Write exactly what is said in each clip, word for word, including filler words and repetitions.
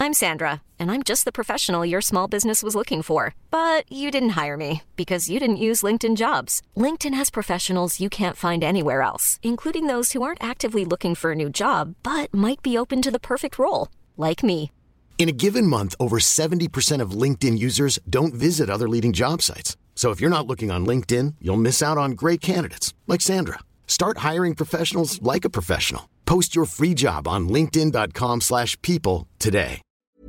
I'm Sandra, and I'm just the professional your small business was looking for. But you didn't hire me because you didn't use LinkedIn Jobs. LinkedIn has professionals you can't find anywhere else, including those who aren't actively looking for a new job, but might be open to the perfect role, like me. In a given month, over seventy percent of LinkedIn users don't visit other leading job sites. So if you're not looking on LinkedIn, you'll miss out on great candidates like Sandra. Start hiring professionals like a professional. Post your free job on linkedin.com slash people today.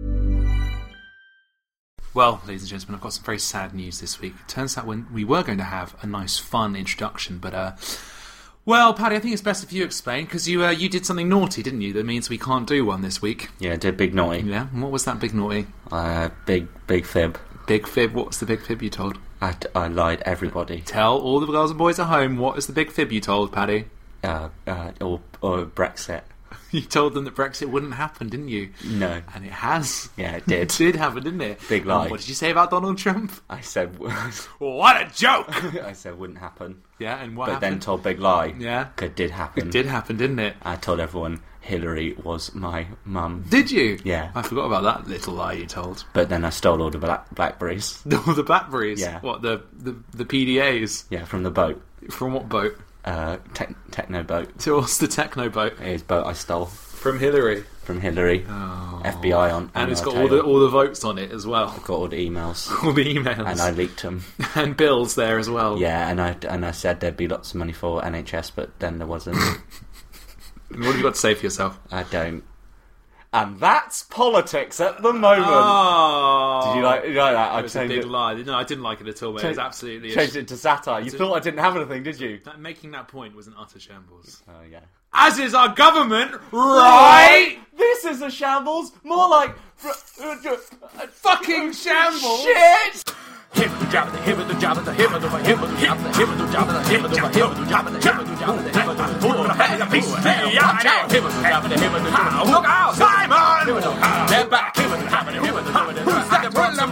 Well, ladies and gentlemen, I've got some very sad news this week. It turns out when we were going to have a nice, fun introduction, but, uh... well, Paddy, I think it's best if you explain, because you uh, you did something naughty, didn't you? That means we can't do one this week. Yeah, I did big naughty. Yeah? And what was that big naughty? Uh, big, big fib. Big fib? What was the big fib you told? I, I lied everybody. Tell all the girls and boys at home, what is the big fib you told, Paddy? Uh, uh, or, or Brexit. You told them that Brexit wouldn't happen, didn't you? No. And it has. Yeah, it did. It did happen, didn't it? Big lie. And what did you say about Donald Trump? I said... What a joke! I said wouldn't happen. Yeah, and what but happened? then told big lie. Yeah. It did happen. It did happen, didn't it? I told everyone Hillary was my mum. Did you? Yeah. I forgot about that little lie you told. But then I stole all the black Blackberries. All the Blackberries? Yeah. What, the, the, the P D As? Yeah, from the boat. From what boat? Uh, te- techno boat. So what's the techno boat? It is boat I stole. From Hillary? From Hillary. Oh. F B I on, on And it's got tail. all the all the votes on it as well. I've got all the emails. All the emails. And I leaked them. And bills there as well. Yeah, and I, and I said there'd be lots of money for N H S, but then there wasn't. What have you got to say for yourself? I don't. And that's politics at the moment. Oh. Did you like, you like that? I It was a changed big it. lie. No, I didn't like it at all, mate. It was absolutely... Changed it to satire. You thought I didn't have anything, did you? That, making that point was an utter shambles. Oh, yeah. As is our government, right? This is a shambles. More like... Fucking shambles. Shit! Him the job, the him the job, the him the him the job, the him the job, the him the job, the him the job, the him the job, the him the job, the piece of hell, watch out, him the job, the him the job, look out, Simon, step back, him the job, the him the job, who's that problem?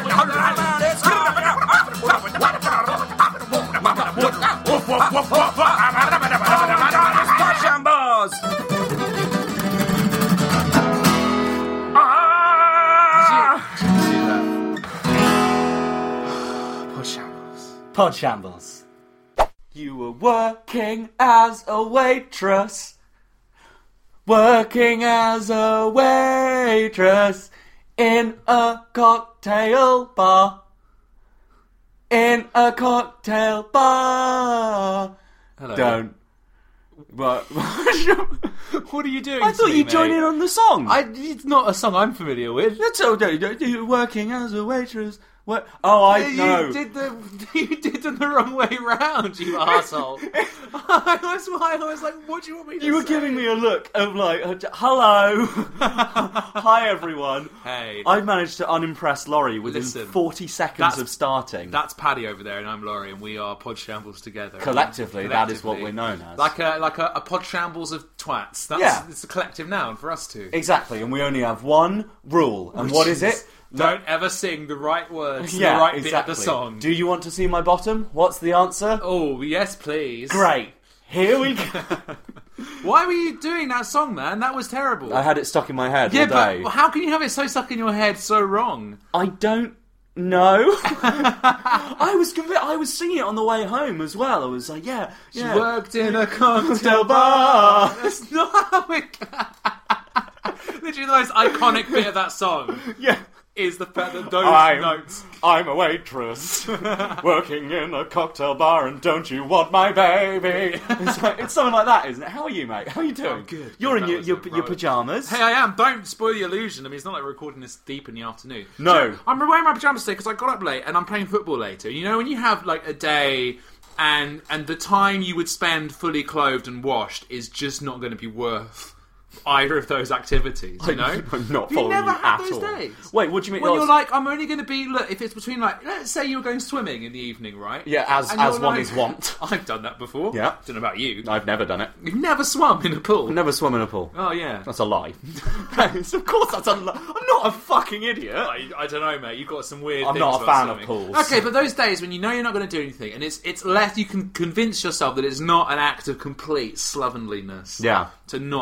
Pod shambles. You were working as a waitress. Working as a waitress in a cocktail bar. In a cocktail bar. Hello. Don't. What? What are you doing? I thought to me, you'd join mate? in on the song. I, it's not a song I'm familiar with. That's all. You're working as a waitress. What? Oh, I you know. did the you did them the wrong way round, you arsehole. That's why I was like, what do you want me to You were say? giving me a look of like, hello, hi everyone. Hey, I managed to unimpress Laurie within Listen, forty seconds that's- of starting. that's Paddy over there, and I'm Laurie, and we are Pod Shambles together. Collectively, that is what Collectively. we're known as. Like a like a, a Pod Shambles of twats. That's, Yeah. it's a collective noun for us two. Exactly, and we only have one rule, and Which what is it? Don't ever sing the right words, to Yeah, the right exactly. bit of the song. Do you want to see my bottom? What's the answer? Oh, yes, please. Great. Here we go. Why were you doing that song, man? That was terrible. I had it stuck in my head yeah, all day. but how can you have it so stuck in your head so wrong? I don't know. I was convi- I was singing it on the way home as well. I was like, yeah, She yeah. worked in a cocktail Cocktail bar. bar. That's not how it... Literally the most iconic bit of that song Yeah. is the fact that those I'm, notes... I'm a waitress working in a cocktail bar, and don't you want my baby? It's, like, it's something like that, isn't it? How are you, mate? How are you doing? I'm good. You're in That your was your, a your rubbish- pajamas. Hey, I am. Don't spoil the illusion. I mean, it's not like we're recording this deep in the afternoon. No. So, I'm wearing my pyjamas today because I got up late and I'm playing football later. You know, when you have like a day and and the time you would spend fully clothed and washed is just not going to be worth either of those activities, you know? I'm not You following never you had at those all. days. Wait, what do you mean? When Oh, you're like, I'm only going to be, look, if it's between like, let's say you were going swimming in the evening, right? Yeah, as And as you're one like- is wont. I've done that before. Yeah. Don't know about you. I've never done it. You've never swum in a pool. I've never swum in a pool. Oh, yeah. That's a lie. Of course that's a lie. I'm not a fucking idiot. I, I don't know, mate. You've got some weird. I'm things not a about fan of swimming. pools. Okay, but those days when you know you're not going to do anything, and it's it's less, you can convince yourself that it's not an act of complete slovenliness. Yeah. To not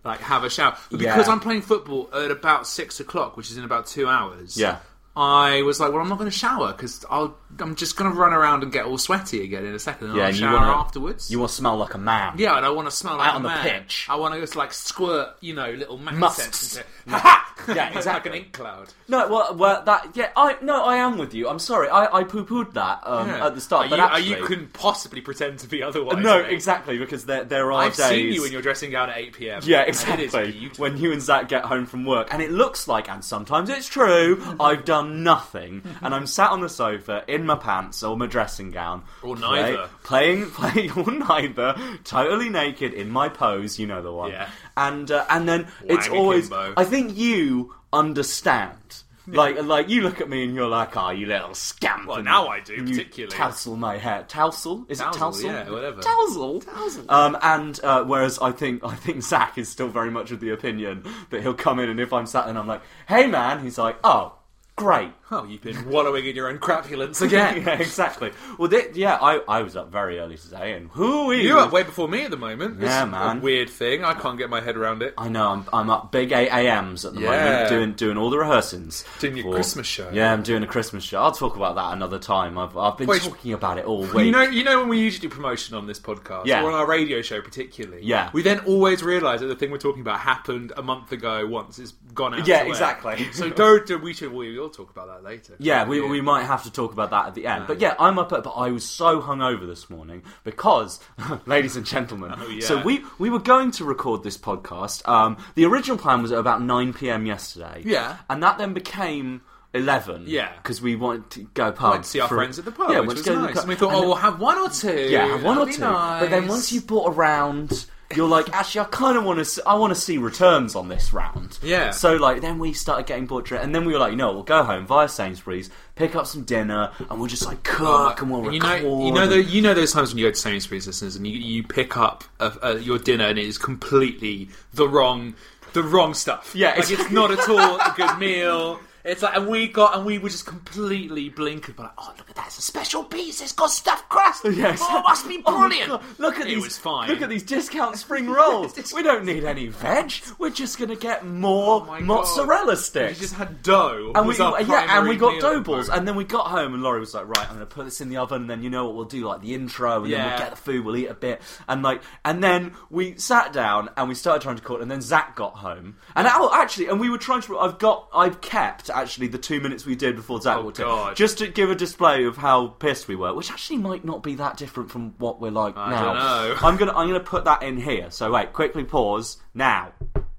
like have a shower. But because Yeah. I'm playing football at about six o'clock, which is in about two hours. Yeah. I was like, well, I'm not going to shower because I'll I'm just going to run around and get all sweaty again in a second, and Yeah, I'll and you shower wanna- afterwards. You want to smell like a man. Yeah, and I want to smell like Out a on the man. pitch. I want to just like squirt, you know, little man Musks. scents into it. Ha Yeah, Like exactly. an ink cloud. No, well, well, that yeah, I no, I am with you. I'm sorry, I, I poo-pooed that um, Yeah. at the start, Are but you, actually, are you couldn't possibly pretend to be otherwise. no, mate. exactly, because there there are I've days. seen you in your dressing gown at eight p.m. Yeah, and exactly. it is beautiful. When you and Zach get home from work, and it looks like, and sometimes it's true, I've done nothing, and I'm sat on the sofa in my pants or my dressing gown, Or play- neither. playing, playing, or neither, totally naked in my pose, you know the one, Yeah. and uh, and then it's Whammy always, Kimbo. I think you understand. Like, like you look at me and you're like, "Oh, you little scamp!" Well, and now I do, and you particularly. tousle my hair. Tousle? Is it Tousle, tousle? yeah, whatever. Tousle. Tousle. Um, and uh, whereas I think I think Zach is still very much of the opinion that he'll come in and if I'm sat there and I'm like, "Hey, man," he's like, "Oh, great." Oh, you've been wallowing in your own crapulence again. Yeah, exactly. Well, th- yeah, I, I was up very early today, and who are you? You're up way before me at the moment. This Yeah, is man. a weird thing. I can't get my head around it. I know, I'm, I'm up big eight a.m.s at the Yeah. moment, doing doing all the rehearsings. Doing your Christmas show. Yeah, I'm doing a Christmas show. I'll talk about that another time. I've I've been Wait, talking about it all week. You know, you know when we usually do promotion on this podcast, Yeah. or on our radio show particularly, Yeah. we then always realise that the thing we're talking about happened a month ago once it's gone out. Yeah, to air. exactly. So don't, don't- we should we will talk about that later. Yeah, we, we might have to talk about that at the end. But yeah, I'm up at, but I was so hungover this morning because, ladies and gentlemen, Oh, yeah. so we, we were going to record this podcast. Um, the original plan was at about nine p.m. yesterday. Yeah. And that then became eleven. Yeah. Because we wanted to go pub. Went to see our for- friends at the pub, Yeah, which went was to go to the nice. pub. And we thought, And oh, then- we'll have one or two. Yeah, have one or That'd two. be nice. But then once you've bought around, you're like, actually, I kind of want to. I want to see returns on this round. Yeah. So like, then we started getting bored, and then we were like, you know, we'll go home via Sainsbury's, pick up some dinner, and we'll just like cook and we'll And record. you know, you know, and- the, you know those times when you go to Sainsbury's, listeners, and you, you pick up uh, uh, your dinner, and it is completely the wrong, the wrong stuff. Yeah, like it's exactly. not at all a good meal. It's like, and we got, and we were just completely blinkered by, like, oh, look at that, it's a special piece, it's got stuffed crust. Yes. Oh, it must be Oh my brilliant. God, look at it these. was fine. Look at these discount spring rolls. We don't need any veg. We're just gonna get more Oh my mozzarella God. sticks. We just had dough. And we, was our yeah, and primary we got meal dough at the balls, moment. and then we got home, and Laurie was like, "Right, I'm going to put this in the oven, and then you know what we'll do, like the intro, and then Yeah. we'll get the food, we'll eat a bit, and like, and then we sat down and we started trying to record, and then Zach got home, and oh, actually, and we were trying to. I've got, I've kept actually the two minutes we did before Zach Oh, walked in, God. just to give a display of how pissed we were, which actually might not be that different from what we're like I now. don't know. I'm gonna, I'm gonna put that in here. So wait, quickly pause now.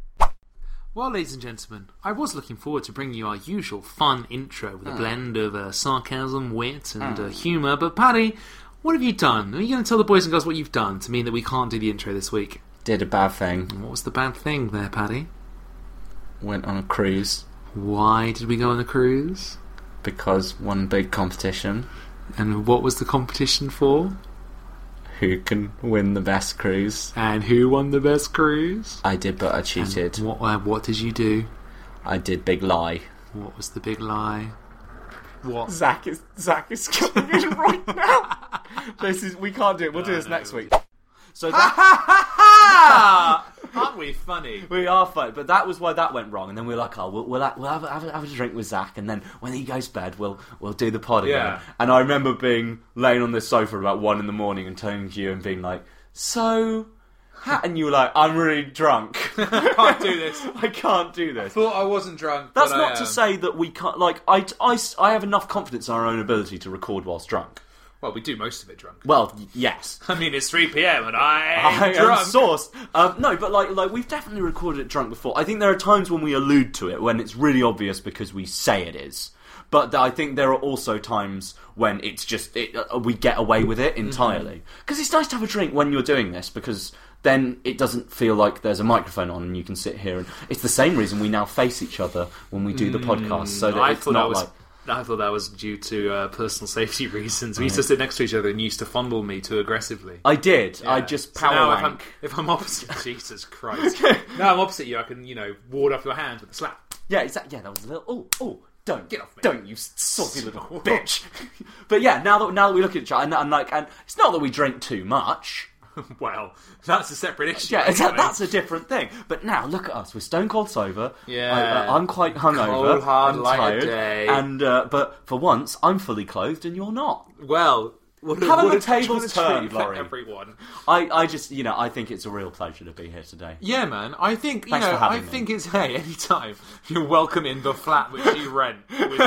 Well, ladies and gentlemen, I was looking forward to bringing you our usual fun intro with a blend of uh, sarcasm, wit, and uh, humour. But Paddy, what have you done? Are you going to tell the boys and girls what you've done to mean that we can't do the intro this week? Did a bad thing. What was the bad thing there, Paddy? Went on a cruise Why did we go on a cruise? because one big competition. And what was the competition for? Who can win the best cruise? And who won the best cruise? I did, but I cheated. And what, uh, what did you do? I did big lie. What was the big lie? What? Zach is Zach is coming in right now. This is we can't do it. We'll do this next week. So that, Aren't we funny? we are fun, but that was why that went wrong. And then we were like, oh, we'll we'll, have, we'll have, have, a, have a drink with Zach, and then when he goes to bed, we'll we'll do the pod again. Yeah. And I remember being laying on this sofa at about one in the morning and turning to you and being like, so. Ha-, and you were like, I'm really drunk. I can't do this. I can't do this. Thought I wasn't drunk. That's but not I to am. say that we can't. Like, I, I, I have enough confidence in our own ability to record whilst drunk. Well, we do most of it drunk. Well, y- yes. I mean, it's three p.m. and I I ain't am drunk. sourced. Um, no, but like, like we've definitely recorded it drunk before. I think there are times when we allude to it when it's really obvious because we say it is. But th- I think there are also times when it's just it, uh, we get away with it entirely. Because it's nice to have a drink when you're doing this because then it doesn't feel like there's a microphone on and you can sit here and it's the same reason we now face each other when we do the podcast so that I it's thought not that was. like. I thought that was due to uh, personal safety reasons. We used to sit next to each other and you used to fondle me too aggressively. I did. I Yeah. just So power now if I'm, wank. if I'm opposite, Jesus Christ. Now I'm opposite you. I can, you know, ward off your hands with a slap. Yeah, exactly. Yeah, that was a little. Oh, oh, don't Get off me. Don't you saucy little bitch. But yeah, now that now that we look at each other, and, and like, and it's not that we drink too much. Well, that's a separate issue. Yeah, actually. that's a different thing. But now, look at us. We're stone cold sober. Yeah. I, uh, I'm quite hungover. Cold, hard, and light tired. day. And, uh, but for once, I'm fully clothed and you're not. Well, what a, Haven't what the a- tables what a turned, treat for Laurie? everyone. I, I just, you know, I think it's a real pleasure to be here today. Yeah, man. I think, you Thanks know, for having I me. think it's, hey, anytime. You're welcome in the flat which you rent with me.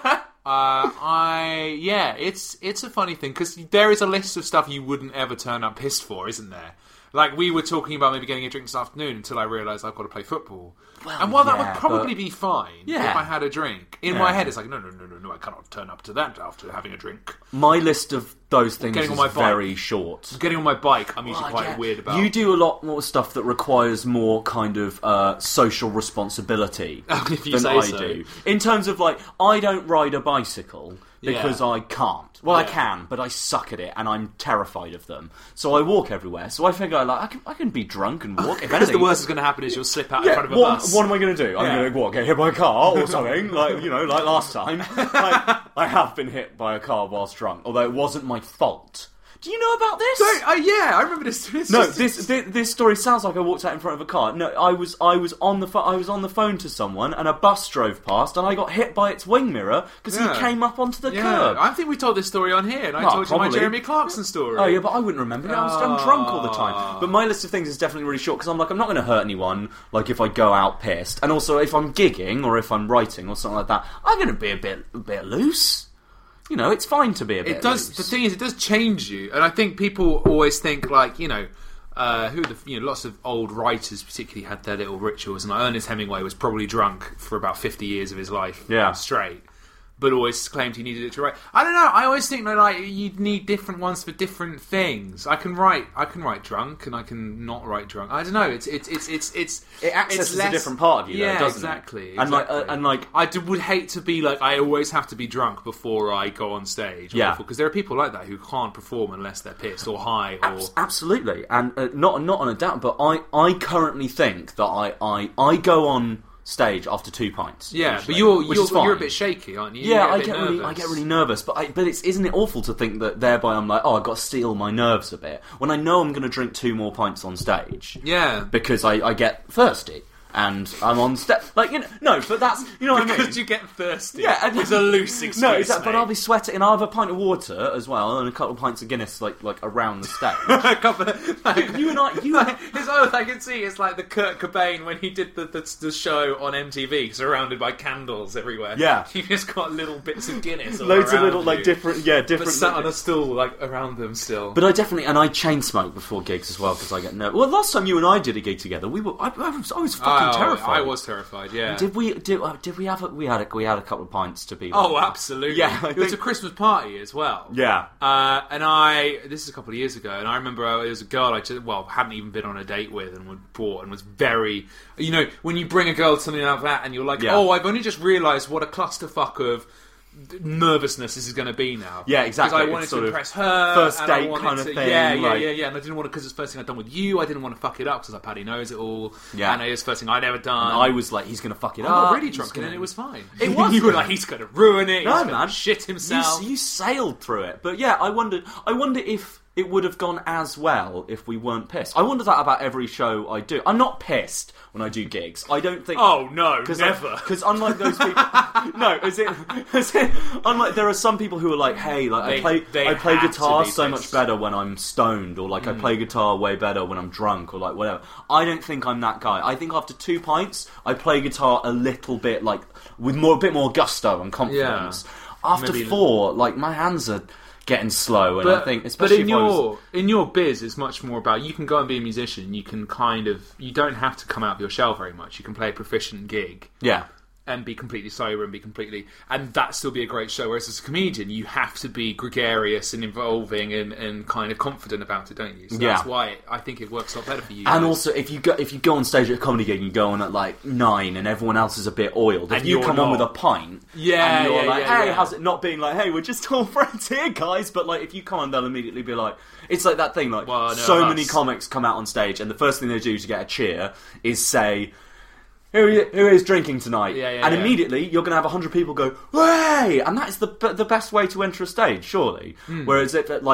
Uh, I yeah, it's it's a funny thing because there is a list of stuff you wouldn't ever turn up pissed for, isn't there? Like we were talking about maybe getting a drink this afternoon until I realised I've got to play football. Well, and while that yeah, would probably but- be fine Yeah. if I had a drink, in Yeah. my head it's like no no no no no I cannot turn up to that after having a drink. My list of those things Getting is on my bike. very short. Getting on my bike, I'm usually Oh, quite yeah. weird about. You do a lot more stuff that requires more kind of uh, social responsibility If you than say I so. do. In terms of like, I don't ride a bicycle because Yeah. I can't. Well, I Yeah. can, but I suck at it, and I'm terrified of them. So I walk everywhere. So I figure, like, I can, I can be drunk and walk. If Because anything, the worst is going to happen is you'll slip out in Yeah, front of a what, bus. what am I going to do? I'm Yeah. going to what, get hit by a car or something, like you know, like last time. Like, I have been hit by a car whilst drunk, although it wasn't my fault. Do you know about this? So, uh, yeah, I remember this. this No, just- this, this this story sounds like I walked out in front of a car. No, I was I was on the pho- I was on the phone to someone, and a bus drove past, and I got hit by its wing mirror because Yeah. he came up onto the Yeah, curb. I think we told this story on here, and I Oh, told you my probably. Jeremy Clarkson story. Oh yeah, but I wouldn't remember it. I was I'm drunk all the Ah. time. But my list of things is definitely really short because I'm like I'm not going to hurt anyone. Like if I go out pissed, and also if I'm gigging or if I'm writing or something like that, I'm going to be a bit a bit loose. You know, it's fine to be a bit It does. loose. The thing is, it does change you, and I think people always think like you know, uh, who the you know, lots of old writers particularly had their little rituals, and like Ernest Hemingway was probably drunk for about fifty years of his life, Yeah. straight. But always claimed he needed it to write. I don't know. I always think that like you need different ones for different things. I can write. I can write drunk, and I can not write drunk. I don't know. It's it's it's it's it's It accesses it's a less- different part of you, though, yeah, doesn't it? exactly, And like, uh, exactly. and like- I d- would hate to be like I always have to be drunk before I go on stage. Yeah. because there are people like that who can't perform unless they're pissed or high or. Abs- Absolutely, and uh, not not on a doubt, but I, I currently think that I, I, I go on stage after two pints. Yeah, usually, but you're which you're, is fine. you're a bit shaky, aren't you? You Yeah, get a I bit get really, I nervous. get really nervous, but I, but it's isn't it awful to think that thereby I'm like, oh, I've got to steel my nerves a bit when I know I'm going to drink two more pints on stage. Yeah. because I, I get thirsty and I'm on stage. Like you know, no, but that's you know what I mean. Because you get thirsty. Yeah, and- it's a loose excuse. No, exactly, but mate. I'll be sweating, and I'll have a pint of water as well, and a couple of pints of Guinness, like like around the stage. a couple of, like, You and I, you like, it's, oh, I can see it's like the Kurt Cobain when he did the, the, the show on M T V, surrounded by candles everywhere. Yeah. you just got little bits of Guinness, all loads of around little like you, different, yeah, but different. sat on a stool like around them still. But I definitely, and I chain smoke before gigs as well because I get nervous. Well, last time you and I did a gig together, we were, I, I was, I was fucking Oh, terrified. I was terrified. Yeah. Did we? Did, uh, did we have? A, we had a, we had a couple of pints to be. Oh, like- absolutely. Yeah, I it was think- a Christmas party as well. Yeah. Uh, and I, this is a couple of years ago, and I remember uh, there was a girl I just, well, hadn't even been on a date with and was brought and was very, you know, when you bring a girl to something like that and you're like, Yeah. oh, I've only just realised what a clusterfuck of nervousness this is going to be now. Yeah, exactly. Because I wanted It's to sort of impress her. first and I date wanted kind of to- thing, Yeah, yeah, like- yeah, yeah. And I didn't want to, because it's the first thing I'd done with you, I didn't want to fuck it up because like Paddy knows it all. Yeah. And it was the first thing I'd ever done. I was like, he's going to fuck it I up. got really he's drunk gonna- and it was fine. It was You were fine. like, he's going to ruin it. No, he's gonna man. shit himself. You, you sailed through it, but yeah, I wondered. I wonder if it would have gone as well if we weren't pissed. I wonder that about every show I do. I'm not pissed when I do gigs. I don't think. Oh, no, Cause never. Because unlike those people, no, is it? Is it? Unlike there are some people who are like, hey, like They- I play, they I play have guitar to be so pissed. much better when I'm stoned, or like I play guitar way better when I'm drunk, or like whatever. I don't think I'm that guy. I think after two pints, I play guitar a little bit like with more, a bit more gusto and confidence. After Maybe- four, like my hands are getting slow, and But, I think, but especially in if I was- your in your biz, it's much more about you can go and be a musician. You can kind of you don't have to come out of your shell very much. You can play a proficient gig yeah. and be completely sober and be completely and that still be a great show. Whereas as a comedian, you have to be gregarious and involving and, and kind of confident about it, don't you? So Yeah. that's why I think it works a lot better for you. And guys. also, if you go if you go on stage at a comedy gig, and you go on at like nine, and everyone else is a bit oiled. If And you you're come on not. with a pint, Yeah, and you're yeah, like, yeah, hey, yeah. how's it? Not being like, hey, we're just all friends here, guys. But like, if you come on, they'll immediately be like, it's like that thing. Like, Well, no, so us. many comics come out on stage, and the first thing they do to get a cheer is say, Who, who is drinking tonight? Yeah, yeah, and yeah. immediately you're going to have a hundred people go, "Hey!" And that is the the best way to enter a stage, surely. Hmm. Whereas if like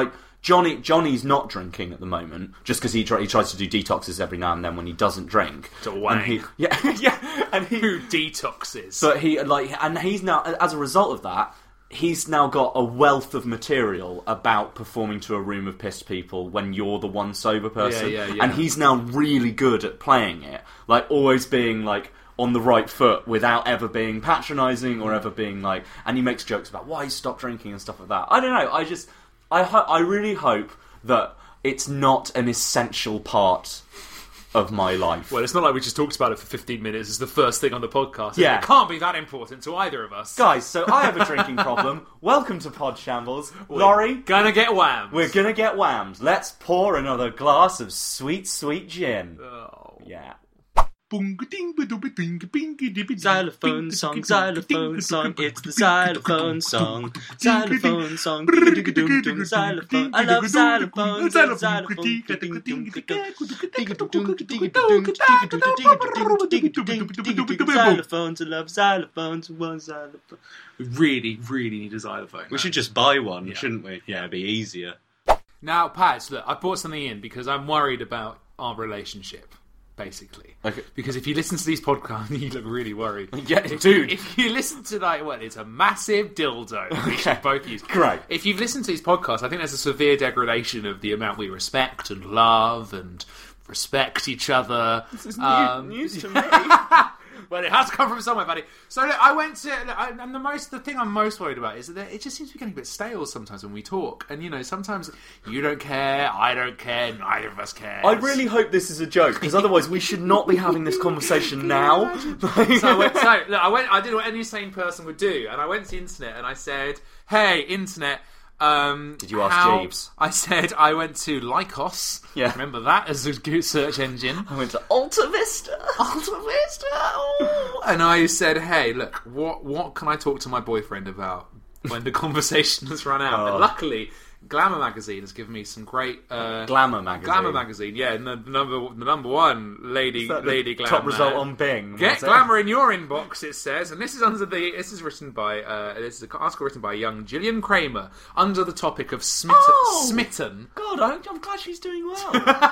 Johnny Johnny's not drinking at the moment, just because he try, he tries to do detoxes every now and then when he doesn't drink. To wang. And he, yeah, yeah, and he Who detoxes? But he like, and he's now, as a result of that, he's now got a wealth of material about performing to a room of pissed people when you're the one sober person. Yeah, yeah, yeah. And he's now really good at playing it, like always being like on the right foot without ever being patronising or ever being like. And he makes jokes about why he stopped drinking and stuff like that. I don't know. I just. I ho- I really hope that it's not an essential part of my life. Well, it's not like we just talked about it for fifteen minutes. It's the first thing on the podcast. Yeah. It can't be that important to either of us. Guys, so I have a drinking problem. Welcome to Pod Shambles. Laurie, Gonna get whammed. we're gonna get whammed. Let's pour another glass of sweet, sweet gin. Oh. Yeah. Xylophone song, xylophone song, it's the xylophone song. Xylophone song, ding-a-ding-a-ding, xylophone. I love xylophones, xylophones, I love xylophones, one xylophone. We really, really need a xylophone. We should just buy one, Yeah. shouldn't we? Yeah, it'd be easier. Now, Pat, look, I brought something in because I'm worried about our relationship, basically. Okay. Because if you listen to these podcasts, you look really worried. Yeah, if, dude. If you listen to, like, well, it's a massive dildo. We should both use. Great. If you've listened to these podcasts, I think there's a severe degradation of the amount we respect and love and respect each other. This is Um, news to me. Well, it has come from somewhere, buddy. So look, I went to, look, I, and the most, the thing I'm most worried about is that it just seems to be getting a bit stale sometimes when we talk. And you know, sometimes you don't care, I don't care, neither of us care. I really hope this is a joke, because otherwise we should not be having this conversation now. So I went, so, look, I went, I did what any sane person would do, and I went to the internet and I said, "Hey, internet." Um, Did you ask how, Jeeves? I said I went to Lycos. Yeah. Remember that as a good search engine. I went to Alta Vista. Alta Vista. Oh. And I said, "Hey, look, what what can I talk to my boyfriend about when the conversation has run out?" Oh. And luckily, Glamour magazine has given me some great uh, Glamour magazine. Glamour magazine, yeah, and the number the number one lady Is that the lady Glamour. top result on Bing. Get was it? Glamour in your inbox, it says, and this is under the. This is written by. Uh, this is an article written by young Gillian Kramer under the topic of smitten. Oh! smitten. God, I, I'm glad she's doing well.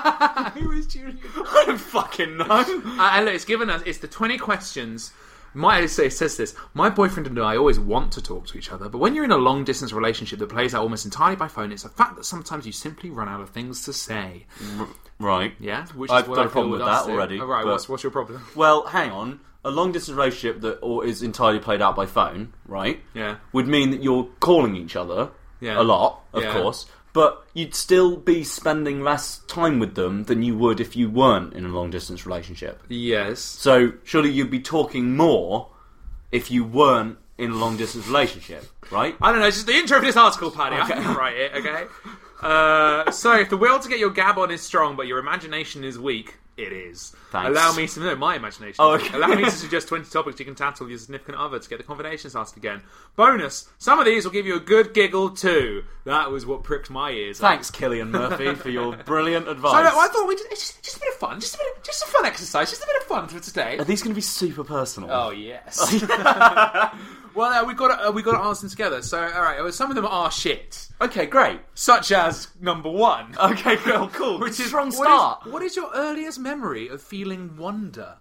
Who is Gillian? I don't fucking know. Uh, and look, it's given us. It's the twenty questions. My it says this. My boyfriend and I always want to talk to each other, but when you're in a long distance relationship that plays out almost entirely by phone, it's a fact that sometimes you simply run out of things to say. Right. Yeah, which I've is what got I a problem feel with us that do. already, Oh, right, but- what's, what's your problem? Well, hang on. A long distance relationship that or is entirely played out by phone, right? Yeah. Would mean that you're calling each other Yeah. a lot, of Yeah. course, but you'd still be spending less time with them than you would if you weren't in a long distance relationship. Yes. So surely you'd be talking more if you weren't in a long distance relationship, right? I don't know, it's just the intro for this article, Paddy. I can write it, okay? Uh, so, if the will to get your gab on is strong, but your imagination is weak, it is. Thanks. Allow me to know my imagination. Oh, okay. Allow me to suggest twenty topics you can tackle your significant other to get the conversation started again. Bonus: some of these will give you a good giggle too. That was what pricked my ears. Thanks, Killian Murphy, for your brilliant advice. So, look, I thought we just, it's just, just a bit of fun, just a bit, of, just a fun exercise, just a bit of fun for today. Are these going to be super personal? Oh yes. Well, uh, we got to, uh, we got to answer them together. So, all right, well, some of them are shit, Okay, great. such as number one. Okay, cool, cool. Which is strong what start. is- what is your earliest memory of feeling wonder?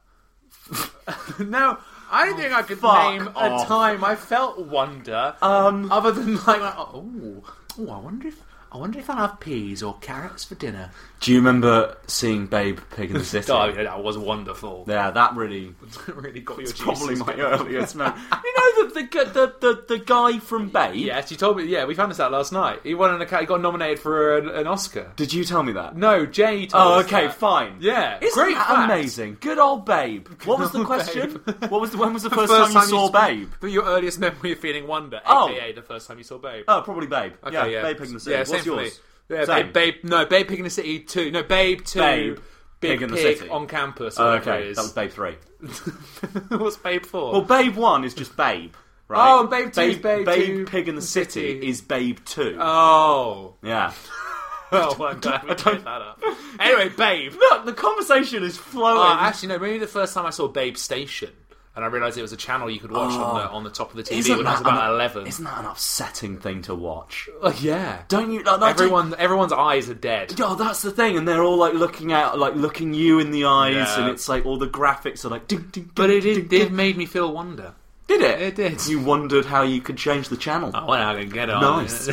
Now, I don't think I could Fuck name off. a time I felt wonder, Um, other than like, oh, oh, I wonder if I wonder if I'll have peas or carrots for dinner. Do you remember seeing Babe Pig in the City? Oh, yeah, that was wonderful. Yeah, that really, really got your juices. probably my earliest memory. You know the, the the the the guy from Babe? Yes, you told me. Yeah, we found this out last night. He won an account. He got nominated for an, an Oscar. Did you tell me that? No, Jay told Oh, us okay, that. fine. Yeah, Isn't great that fact. amazing? Good old Babe. What was the old question? Babe. What was the, when was the The first, time you saw Babe? But your earliest memory of feeling wonder, Oh. aka the first time you saw Babe. Oh, probably Babe. Okay, yeah, yeah, Babe Pig in the City. Yeah, What's same for me. yours? Yeah, Same. Babe, Babe, no, Babe Pig in the City two. No, Babe two. Babe, Big Pig in the Pig City. on campus. Oh, Or whatever okay, it is. that was Babe three. What's Babe for? Well, Babe one is just Babe, right? Oh, Babe two is Babe Babe two. Pig in the City, City. is Babe two. oh, Yeah. well, I'm glad we made that up. Anyway, Babe. Look, the conversation is flowing. Oh, actually, no. Maybe the first time I saw Babe Station. and I realised it was a channel you could watch Oh. on the on the top of the T V Isn't when I was that about an- eleven. Isn't that an upsetting thing to watch? Uh, yeah, Don't you? Like, like, everyone everyone's eyes are dead. Oh, that's the thing, and they're all like looking out, like looking you in the eyes, Yeah. and it's like all the graphics are like. Ding, ding, But ding, it did, ding, did ding. made me feel wonder. Did it? It did. You wondered how you could change the channel. I went out and get on. Nice.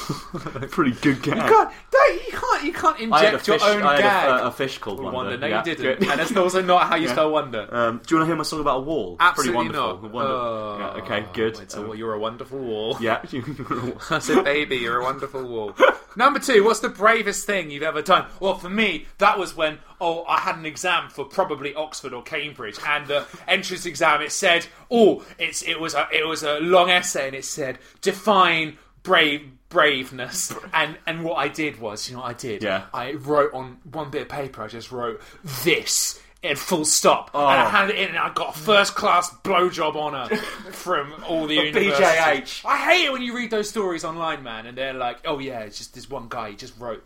Pretty good gag. You can't, don't, you can't, you can't I had a inject your fish. own I had gag. a, a fish called Wonder. Wonder. No, Yeah, you didn't. good. And that's also not how you Yeah. spell wonder. Um, do you want to hear my song about a wall? Absolutely Pretty wonderful. not. Wonder. Oh, Yeah, okay, good. It's a, Um, you're a wonderful wall. yeah. I said, baby, you're a wonderful wall. Number two, what's the bravest thing you've ever done? Well, for me, that was when, oh, I had an exam for probably Oxford or Cambridge, and the entrance exam, it said, oh, it's it was a, it was a long essay, and it said, define brave braveness. And and what I did was, you know what I did? Yeah. I wrote on one bit of paper, I just wrote, this, in full stop. Oh. And I handed it in, and I got a first class blowjob honour from all the A B J universities. H. I hate it when you read those stories online, man, and they're like, "Oh yeah, it's just this one guy. He just wrote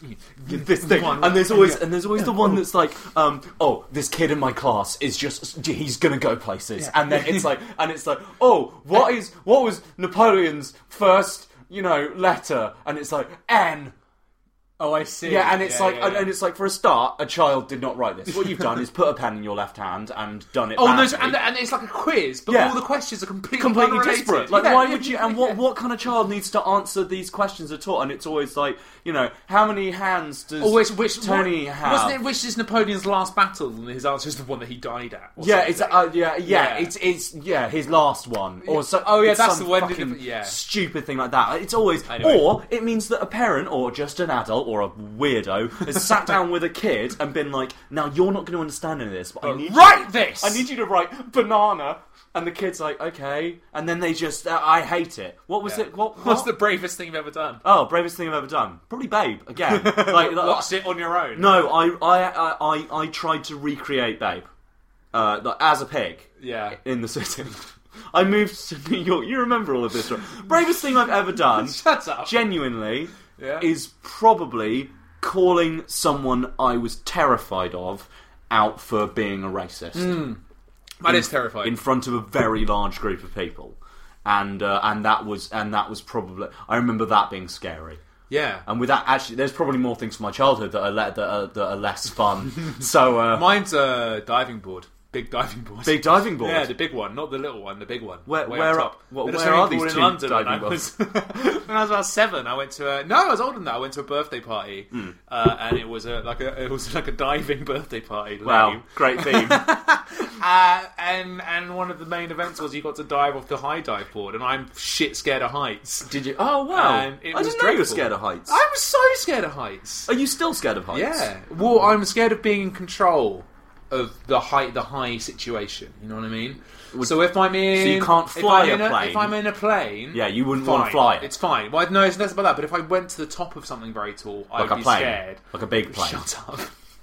this thing, one- and there's always and there's always the one that's like, um, oh, this kid in my class is just he's gonna go places, Yeah. and then it's like, and it's like, oh, what is what was Napoleon's first, you know, letter, and it's like N. Oh, I see. Yeah, and it's Yeah, like, yeah, and, yeah. and it's like, for a start, a child did not write this. What you've done is put a pen in your left hand and done it. Oh, no, badly. and, and it's like a quiz, but Yeah. all the questions are completely completely unrelated. disparate. Like, Yeah, why yeah, would you? yeah, And what yeah. what kind of child needs to answer these questions at all? And it's always like, you know, how many hands does Always, which Tony what, have? Wasn't it? Which is Napoleon's last battle, and his answer is the one that he died at. or Yeah, something. it's uh, yeah, yeah, Yeah. it's it's yeah, his last one, or so. Oh, yeah, it's that's some the one, fucking didn't it? Yeah. stupid thing like that. It's always, Anyway. or it means that a parent or just an adult or a weirdo has sat down with a kid and been like, "Now you're not going to understand any of this, but I need write you, this! I need you to write banana." And the kid's like, "Okay," and then they just, uh, I hate it. What was Yeah. it? What? What's what? the bravest thing you've ever done? Oh, bravest thing I've ever done. Probably Babe again. Like, Watched it on your own. no, I, I, I, I, I tried to recreate Babe, uh, like, as a pig. Yeah. In the city. I moved to New York. You remember all of this, right? Bravest thing I've ever done, Shut up. genuinely, Yeah. is probably calling someone I was terrified of out for being a racist. That is terrifying. In front of a very large group of people. And uh, and that was and that was probably, I remember that being scary. yeah. And with that, actually, there's probably more things from my childhood that are le- that are, that are less fun. So, uh, Mine's a diving board. Big diving board. big diving board. Yeah, the big one, not the little one, the big one. Where- Way where up are- top. what- At a where swimming are these pool in two London diving when I was when I was about seven. I went to a no, I was older than that. I went to a birthday party, Hmm. uh, and it was a like a it was like a diving birthday party. Wow, lame. great theme. Uh, and and one of the main events was you got to dive off the high dive board, and I'm shit scared of heights. Did you? Oh wow! And it I was didn't know you were dreadful. scared of heights. I'm so scared of heights. Are you still scared of heights? Yeah. Well, I'm scared of being in control of the high, the high situation. You know what I mean? So if I'm in, So you can't if fly I'm a in plane? If I'm in a plane, Yeah, you wouldn't fine. want to fly it. It's fine. Well, no, it's less about that. But if I went to the top of something very tall, I'd Like a be plane. scared. Like a big plane. Shut up.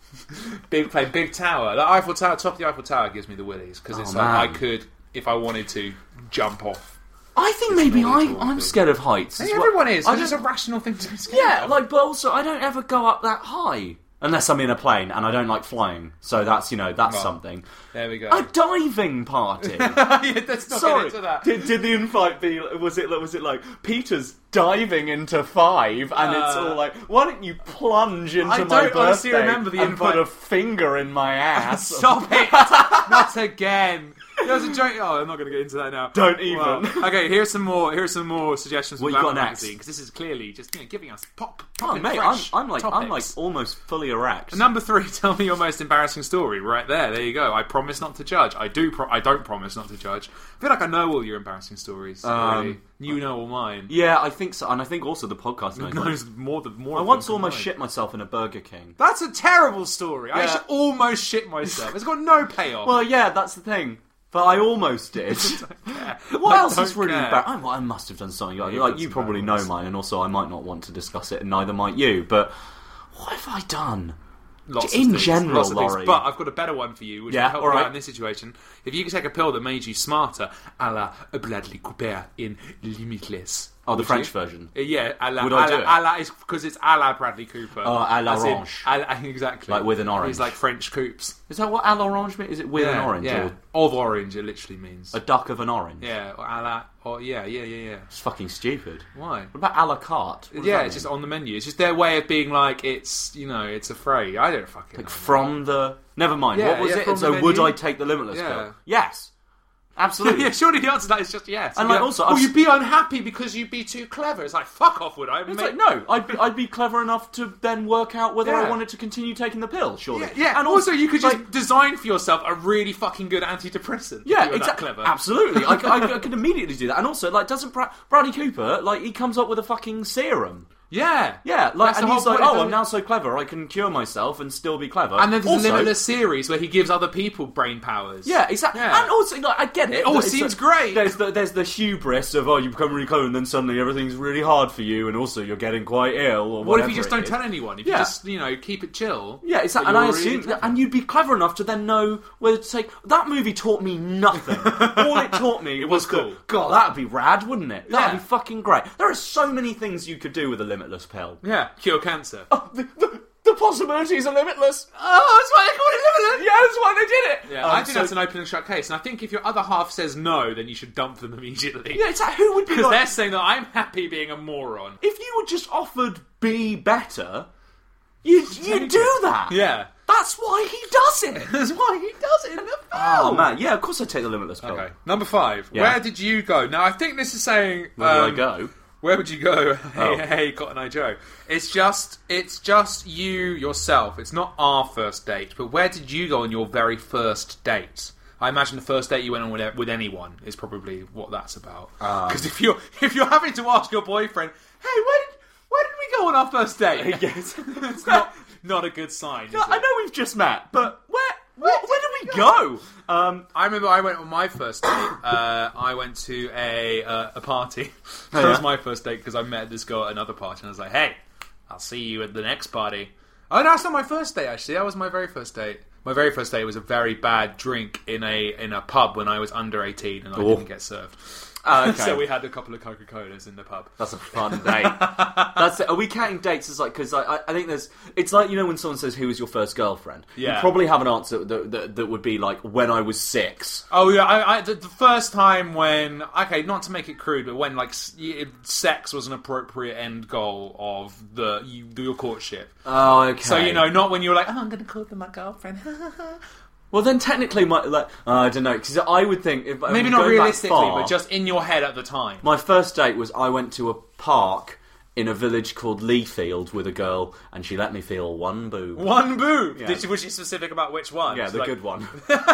Big plane, big tower. The Eiffel Tower, top of the Eiffel Tower gives me the willies because it's Oh, like I man. could, if I wanted to, jump off. I think maybe not I, at all, I'm but- scared of heights. I as think well. everyone is. I It's just don't- a rational thing to be scared Yeah, of. like, but also I don't ever go up that high unless I'm in a plane, and I don't like flying. So that's, you know, that's Well, something. there we go. A diving party. yeah, let's not Sorry, get into that. Did, did the invite be? Was it? Was it like Peter's diving into five, and it's Uh, all like, why don't you plunge into I my don't honestly birthday remember the and invite. put a finger in my ass? Stop it! Not again. There was a joke. Oh, I'm not going to get into that now. Don't even. Well, okay, here's some more. Here's some more suggestions. What from you got Glamour next? Magazine, because this is clearly just you know, giving us pop. Oh, pop mate, I'm, fresh I'm like, I'm like topics. almost fully erect. Number three. Tell me your most embarrassing story. Right there. There you go. I promise not to judge. I do. Pro- I don't promise not to judge. I feel like I know all your embarrassing stories. already. You know all mine. Yeah, I think so, and I think also the podcast knows. mine. Knows more than more. I of once them almost combined. shit myself in a Burger King. That's a terrible story. I Yeah. actually almost shit myself. It's got no payoff. Well, yeah, that's the thing. But I almost did. Yeah. What I else don't is really care. bad? I, I must have done something. Like, you've like done you some probably bad know ones. mine, and also I might not want to discuss it, and neither might you. But what have I done? Lots In of things, general, lots of things. Laurie. But I've got a better one for you, which Yeah, will help all you right. out in this situation. If you could take a pill that made you smarter, a la Bradley Cooper in Limitless. Oh, the Would French you? version. Uh, Yeah, a la, Would a I la, do it? a la is because it's a la Bradley Cooper. Oh, à As in- l'orange. a la- exactly. Like with an orange. He's like French coupes. Is that what à l'orange means? Is it with yeah, an orange? Yeah, Or of orange. It literally means. a duck of an orange? Yeah, or a la. Or yeah, yeah, yeah, yeah. It's fucking stupid. Why? What about à la carte? What does Yeah, that it's mean? just on the menu. It's just their way of being like it's you know it's a phrase. I don't fucking Like know. from the... Never mind. Yeah, what was yeah, it? from So the would menu. I take the Limitless Yeah. pill? Yes. Absolutely. Yeah, surely the answer to that is just yes. And You'd like be also, oh, I've- you'd be unhappy because you'd be too clever. It's like fuck off, would I? It's Mate- like, no, I'd be, I'd be clever enough to then work out whether Yeah. I wanted to continue taking the pill, surely. Yeah, yeah. And also, you could just like, design for yourself a really fucking good antidepressant. Yeah, if you were that exactly. clever. Absolutely. I, I, I could immediately do that. And also, like, doesn't Bra- Bradley Cooper, like, he comes up with a fucking serum. Yeah, Yeah, like, That's and the he's whole like, point. It oh, I'm doesn't- now so clever, I can cure myself and still be clever. And then there's also, a Limitless series where he gives other people brain powers. Yeah, exactly. Yeah. And also, like, I get it. It all but it's seems the- great. There's the there's the hubris of, oh, you become really clever and then suddenly everything's really hard for you and also you're getting quite ill or What if whatever you just it don't is. tell anyone? If Yeah. you just, you know, keep it chill. Yeah, it's that, but and I you're really assume, clever. and you'd be clever enough to then know whether to take. That movie taught me nothing. All it taught me It was, was cool. that, God, that'd be rad, wouldn't it? That'd Yeah. be fucking great. There are so many things you could do with a Limitless pill. Yeah, cure cancer. Oh, the, the, the possibilities are limitless. Oh, that's why they call it limitless. Yeah, that's why they did it. Yeah, Um, I think so- that's an open and shut case, and I think if your other half says no, then you should dump them immediately. Yeah, it's like, who would be Because like, they're saying that I'm happy being a moron. if you were just offered be better, you you take do it. that. Yeah. That's why he does it. That's why he does it in the film. Oh man, yeah, of course I take the limitless pill. Okay, number five. Yeah. Where did you go? Now, I think this is saying... Where do um, I go? Where would you go? Hey, Oh. hey, Cotton Eye Joe. It's just, it's just you yourself. It's not our first date. But where did you go on your very first date? I imagine the first date you went on with, with anyone is probably what that's about. Because if you're if you're having to ask your boyfriend, hey, where did where did we go on our first date? Yes. It's not not a good sign. Is No, it? I know we've just met, but where where, where did we go? Um, I remember I went on my first date. Uh, I went to a uh, a party. That yeah? was my first date because I met this girl at another party, and I was like, "Hey, I'll see you at the next party." Oh no, that's not my first date. Actually, that was my very first date. My very first date was a very bad drink in a in a pub when I was under eighteen, and I Oh. didn't get served. Oh, okay. So we had a couple of Coca Colas in the pub. That's a fun date. That's it. Are we counting dates as like, because I, I, I think there's, it's like, you know, when someone says, who was your first girlfriend? Yeah. You probably have an answer that, that, that would be like, when I was six. Oh yeah, I, I, the, the first time when okay, not to make it crude, but when like s- y- sex was an appropriate end goal of the you, your courtship. Oh, okay. So you know, not when you were like, oh, I'm going to call them my girlfriend. Well, then technically, my, like, uh, I don't know, because I would think, if Maybe I'm not going back realistically, far, but just in your head at the time. my first date was I went to a park in a village called Leafield with a girl, and she let me feel one boob. One boob. Yeah. Did she, was she specific about which one? Yeah, She's the like, good one.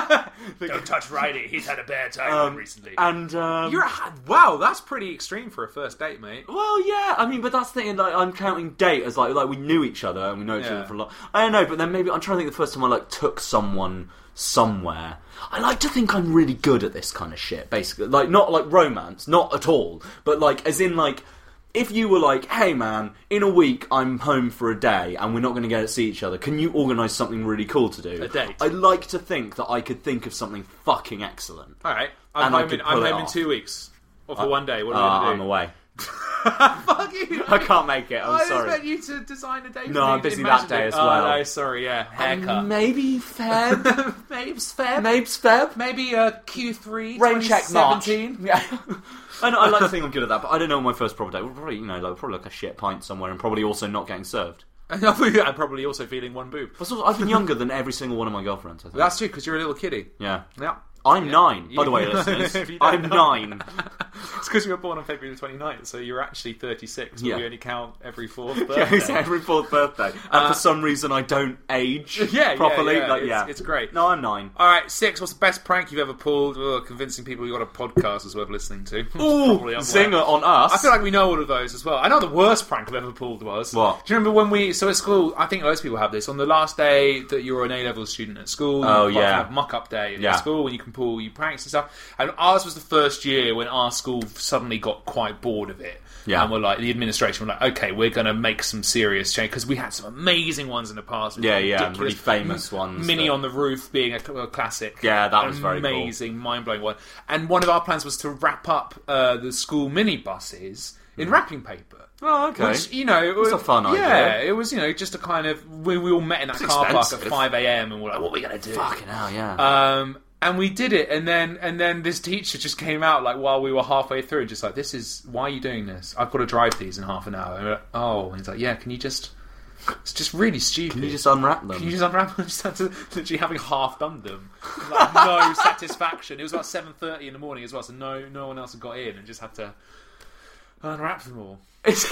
Don't touch Riley. He's had a bad time Um, recently. and um, You're a, wow, that's pretty extreme for a first date, mate. well, yeah. I mean, but that's the thing. Like, I'm counting date as like like we knew each other and we know each Yeah. other for a lot. I don't know, but then maybe I'm trying to think the first time I like took someone somewhere. I like to think I'm really good at this kind of shit. Basically, like not like romance, not at all, but like as in like. If you were like, hey man, in a week I'm home for a day and we're not going to get to see each other, can you organise something really cool to do? A date. I'd like to think that I could think of something fucking excellent. All right, I'm And I home, could in, I'm pull it home in off. two weeks. Or for one day. What Uh, are we I'm going to do? away. Fuck you. I can't make it, I'm I sorry. expect you to design a day. No, for me. I'm busy Imagine that day it. as Oh, well. no, sorry, yeah, haircut. Maybe Feb? Mabes Feb. Mabes Feb? Maybe uh, Q three. Rain check March. seventeen. Yeah. I, know, I like to think I'm good at that, but I don't know my first proper date. Well, probably, you know, like, probably like a shit pint somewhere and probably also not getting served. I'm probably also feeling one boob. But also, I've been younger than every single one of my girlfriends, I think. That's true, because you're a little kiddie. Yeah. Yeah. I'm nine, by You- the way, listeners. If you don't I'm know. nine. It's because you were born on February the twenty-ninth, so you're actually thirty-six, but Yeah. we only count every fourth Yeah, birthday. it's every fourth birthday. And for some reason, I don't age Uh, Yeah, yeah, properly. yeah, Like, it's- yeah. it's great. No, I'm nine. Alright, six, what's the best prank you've ever pulled? Oh, convincing people you got a podcast is worth listening to. Ooh, Probably up zinger there. on us. I feel like we know all of those as well. I know the worst prank I've ever pulled was. What? Do you remember when we... So at school, I think most people have this. On the last day that you're an A-level student at school, Oh, you yeah. have muck-up day at Yeah. your school when you can pull your pranks and stuff. And ours was the first year when our school suddenly got quite bored of it. Yeah. And we're like, the administration were like, okay, we're going to make some serious change. Because we had some amazing ones in the past. Yeah, yeah, Ridiculous. really famous ones Mini that- on the Roof being a, a classic. Yeah, that An was very cool. amazing, mind-blowing one. And one of our plans was to wrap up uh, the school minibuses in wrapping paper. Oh, okay. Which, you know, it was a fun idea. Yeah, it was, you know, just a kind of... We, we all met in that It's car expensive. park at five a.m. and we're like, what are we going to do? Fucking hell, yeah. Um, and we did it, and then and then this teacher just came out, like, while we were halfway through, just like, this is... Why are you doing this? I've got to drive these in half an hour. And we're like, oh, and he's like, yeah, can you just... It's just really stupid. Can you just unwrap them? Can you just unwrap them? Just had to, literally having half done them. Like, no satisfaction. It was about seven thirty in the morning as well, so no no one else had got in and just had to unwrap them all. It's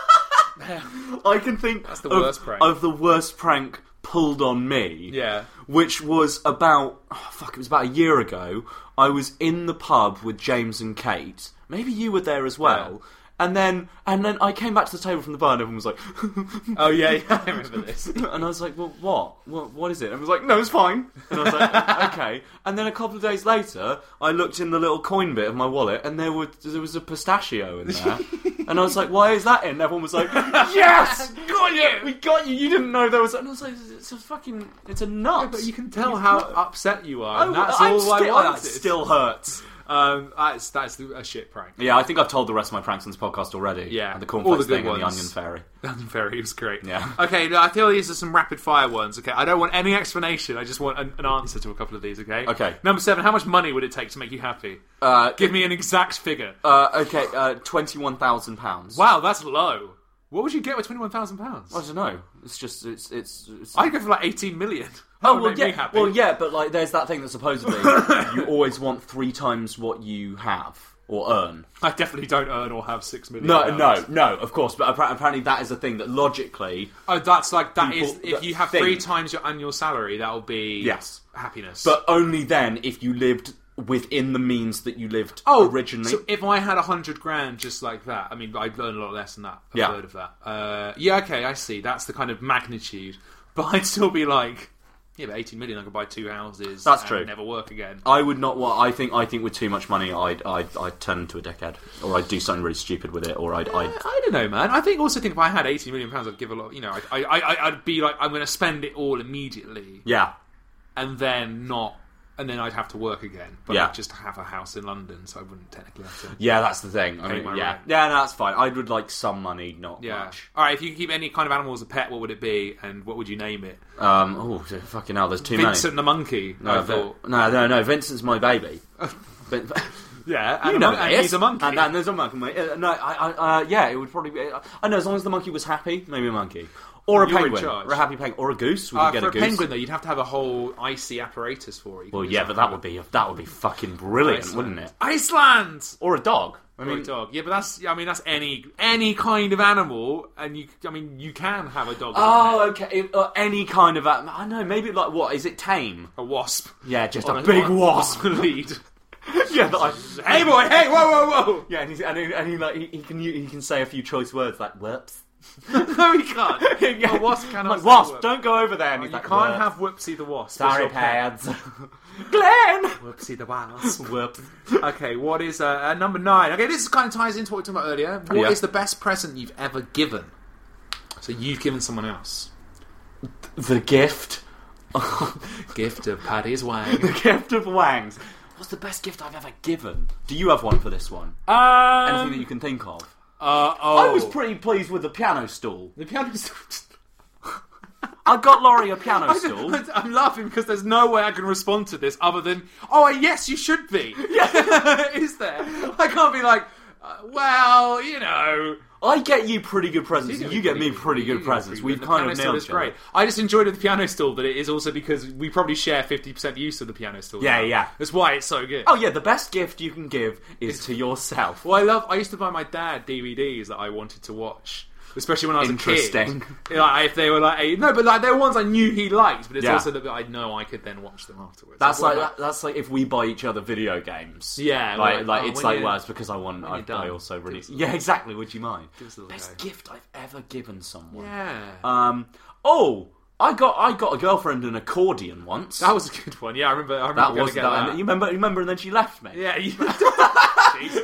I can think That's the of, worst prank. of the worst prank pulled on me. Yeah. Which was about, oh, fuck, it was about a year ago. I was in the pub with James and Kate. Maybe you were there as well. Yeah. And then, and then I came back to the table from the bar and everyone was like, Oh, yeah, yeah, I remember this. and I was like, well, what? what? What is it? And I was like, no, it's fine. And I was like, okay. And then a couple of days later, I looked in the little coin bit of my wallet and there, were, there was a pistachio in there. And I was like, why is that in? And everyone was like, yes! Got you! We got you! You didn't know there was... And I was like, it's a fucking... It's a nut. But you can tell how upset you are, and I- that's I'm all still, I wanted. That still hurts. Um, that's that's a shit prank. Yeah, I think I've told the rest of my pranks on this podcast already. Yeah. And the All cornflakes the good thing and the ones. onion fairy. Onion Fairy was great. Yeah. Okay, now I feel these are some rapid fire ones. Okay, I don't want any explanation. I just want an, an answer to a couple of these. Okay. Okay. Number seven. How much money would it take to make you happy? Uh, Give me an exact figure. uh, okay, uh, twenty-one thousand pounds. Wow, that's low. What would you get with twenty-one thousand pounds? I don't know. It's just... It's... it's, it's... I'd go for like eighteen million. That Oh, would well, make yeah, me happy. well, yeah, but like, there's that thing that supposedly you always want three times what you have or earn. I definitely don't earn or have six million. No, pounds. no, no, of course, but appar- apparently that is a thing that logically... Oh, that's like that People is. If that you have think- three times your annual salary, that'll be Yes. happiness. But only then if you lived within the means that you lived oh, originally. So if I had a hundred grand just like that, I mean, I'd learn a lot less than that. A Yeah. third of that. Uh, yeah, okay, I see. That's the kind of magnitude. But I'd still be like, yeah, but eighteen million, I could buy two houses. That's and true. Never work again. I would not want. I think. I think with too much money, I'd. I'd. I'd turn into a dickhead, or I'd do something really stupid with it, or I'd. I'd I don't know, man. I think also think if I had eighteen million pounds, I'd give a lot. You know, I, I, I, I'd be like, I'm going to spend it all immediately, yeah. and then not, and then I'd have to work again. But Yeah. I'd just have a house in London, so I wouldn't technically have to. Yeah, that's the thing. I Pay mean, my yeah, rent. yeah, no, that's fine. I would like some money, not Yeah. much. All right. If you could keep any kind of animal as a pet, what would it be, and what would you name it? Um. Oh, fucking hell! There's too Vincent many. the monkey. No, I Vi- thought. no, no, no. Vincent's my baby. Vin- Yeah, and, you a know mon- and this. he's a monkey. And, and there's a monkey. Uh, no, I, I, uh, yeah, it would probably be. I know as long as the monkey was happy, maybe a monkey, or a You're in penguin, charge. or a happy penguin, or a goose. We Uh, could for get a a goose. penguin, though, you'd have to have a whole icy apparatus for it. You Well, couldn't yeah, just but that have would be that would be fucking brilliant, Iceland. wouldn't it? Iceland. Or a dog. I Or mean, a dog. Yeah, but that's. I mean, that's any any kind of animal, and you. I mean, you can have a dog. as a oh, okay. If, uh, any kind of. Uh, I know. Maybe like what is it? Tame. pet. A wasp. Yeah, just On a big on- wasp. on the lead. yeah, that I, Hey, boy! Hey, whoa, whoa, whoa! yeah, and, he's, and, he, and he like he, he can he can say a few choice words like whoops. No, he can't. yeah. A wasp cannot. Like, say wasp, whoop. don't go over there. And You he's like, can't "Whoops." have Whoopsie the wasp. Sorry, as your pet. pads. Glenn. Whoopsie the wasp. Whoops. Okay, what is uh, uh, number nine? Okay, this kind of ties into what we were talking about earlier. What is Yeah. the best present you've ever given? So you've given someone else. The gift. Gift of Paddy's Wang. The gift of Wangs. What's the best gift I've ever given? Do you have one for this one? Um, Anything that you can think of? uh, oh. I was pretty pleased with the piano stool. The piano stool. I got Laurie a piano I stool. don't- I'm laughing because there's no way I can respond to this other than, oh, yes, you should be. Yeah. Is there? I can't be like, uh, well, you know. I get you pretty good presents. You You, get get me pretty you good get presents. pretty We've good. kind The of piano stool nailed is it. great. I just enjoyed with the piano stool that it is also because we probably share fifty percent use of the piano stool. Yeah, now. yeah. That's why it's so good. Oh yeah, the best gift you can give is to yourself. Well, I love. I used to buy my dad D V Ds that I wanted to watch, especially when I was Interesting. a kid. Like, if they were like, no, but like they were ones I knew he liked, but it's Yeah. also that I know I could then watch them afterwards. That's What like about- that, that's like if we buy each other video games. Yeah, like like, like oh, it's when like you- well, it's because I want. when I, you're done, I also really give us a yeah little- exactly. Would you mind? Give us a little Best go. gift I've ever given someone. Yeah, Um. Oh, I got I got a girlfriend an accordion once. that was a good one. Yeah, I remember. I remember that going was to get that. that. You remember? You remember? And then she left me. Yeah, you... Jeez.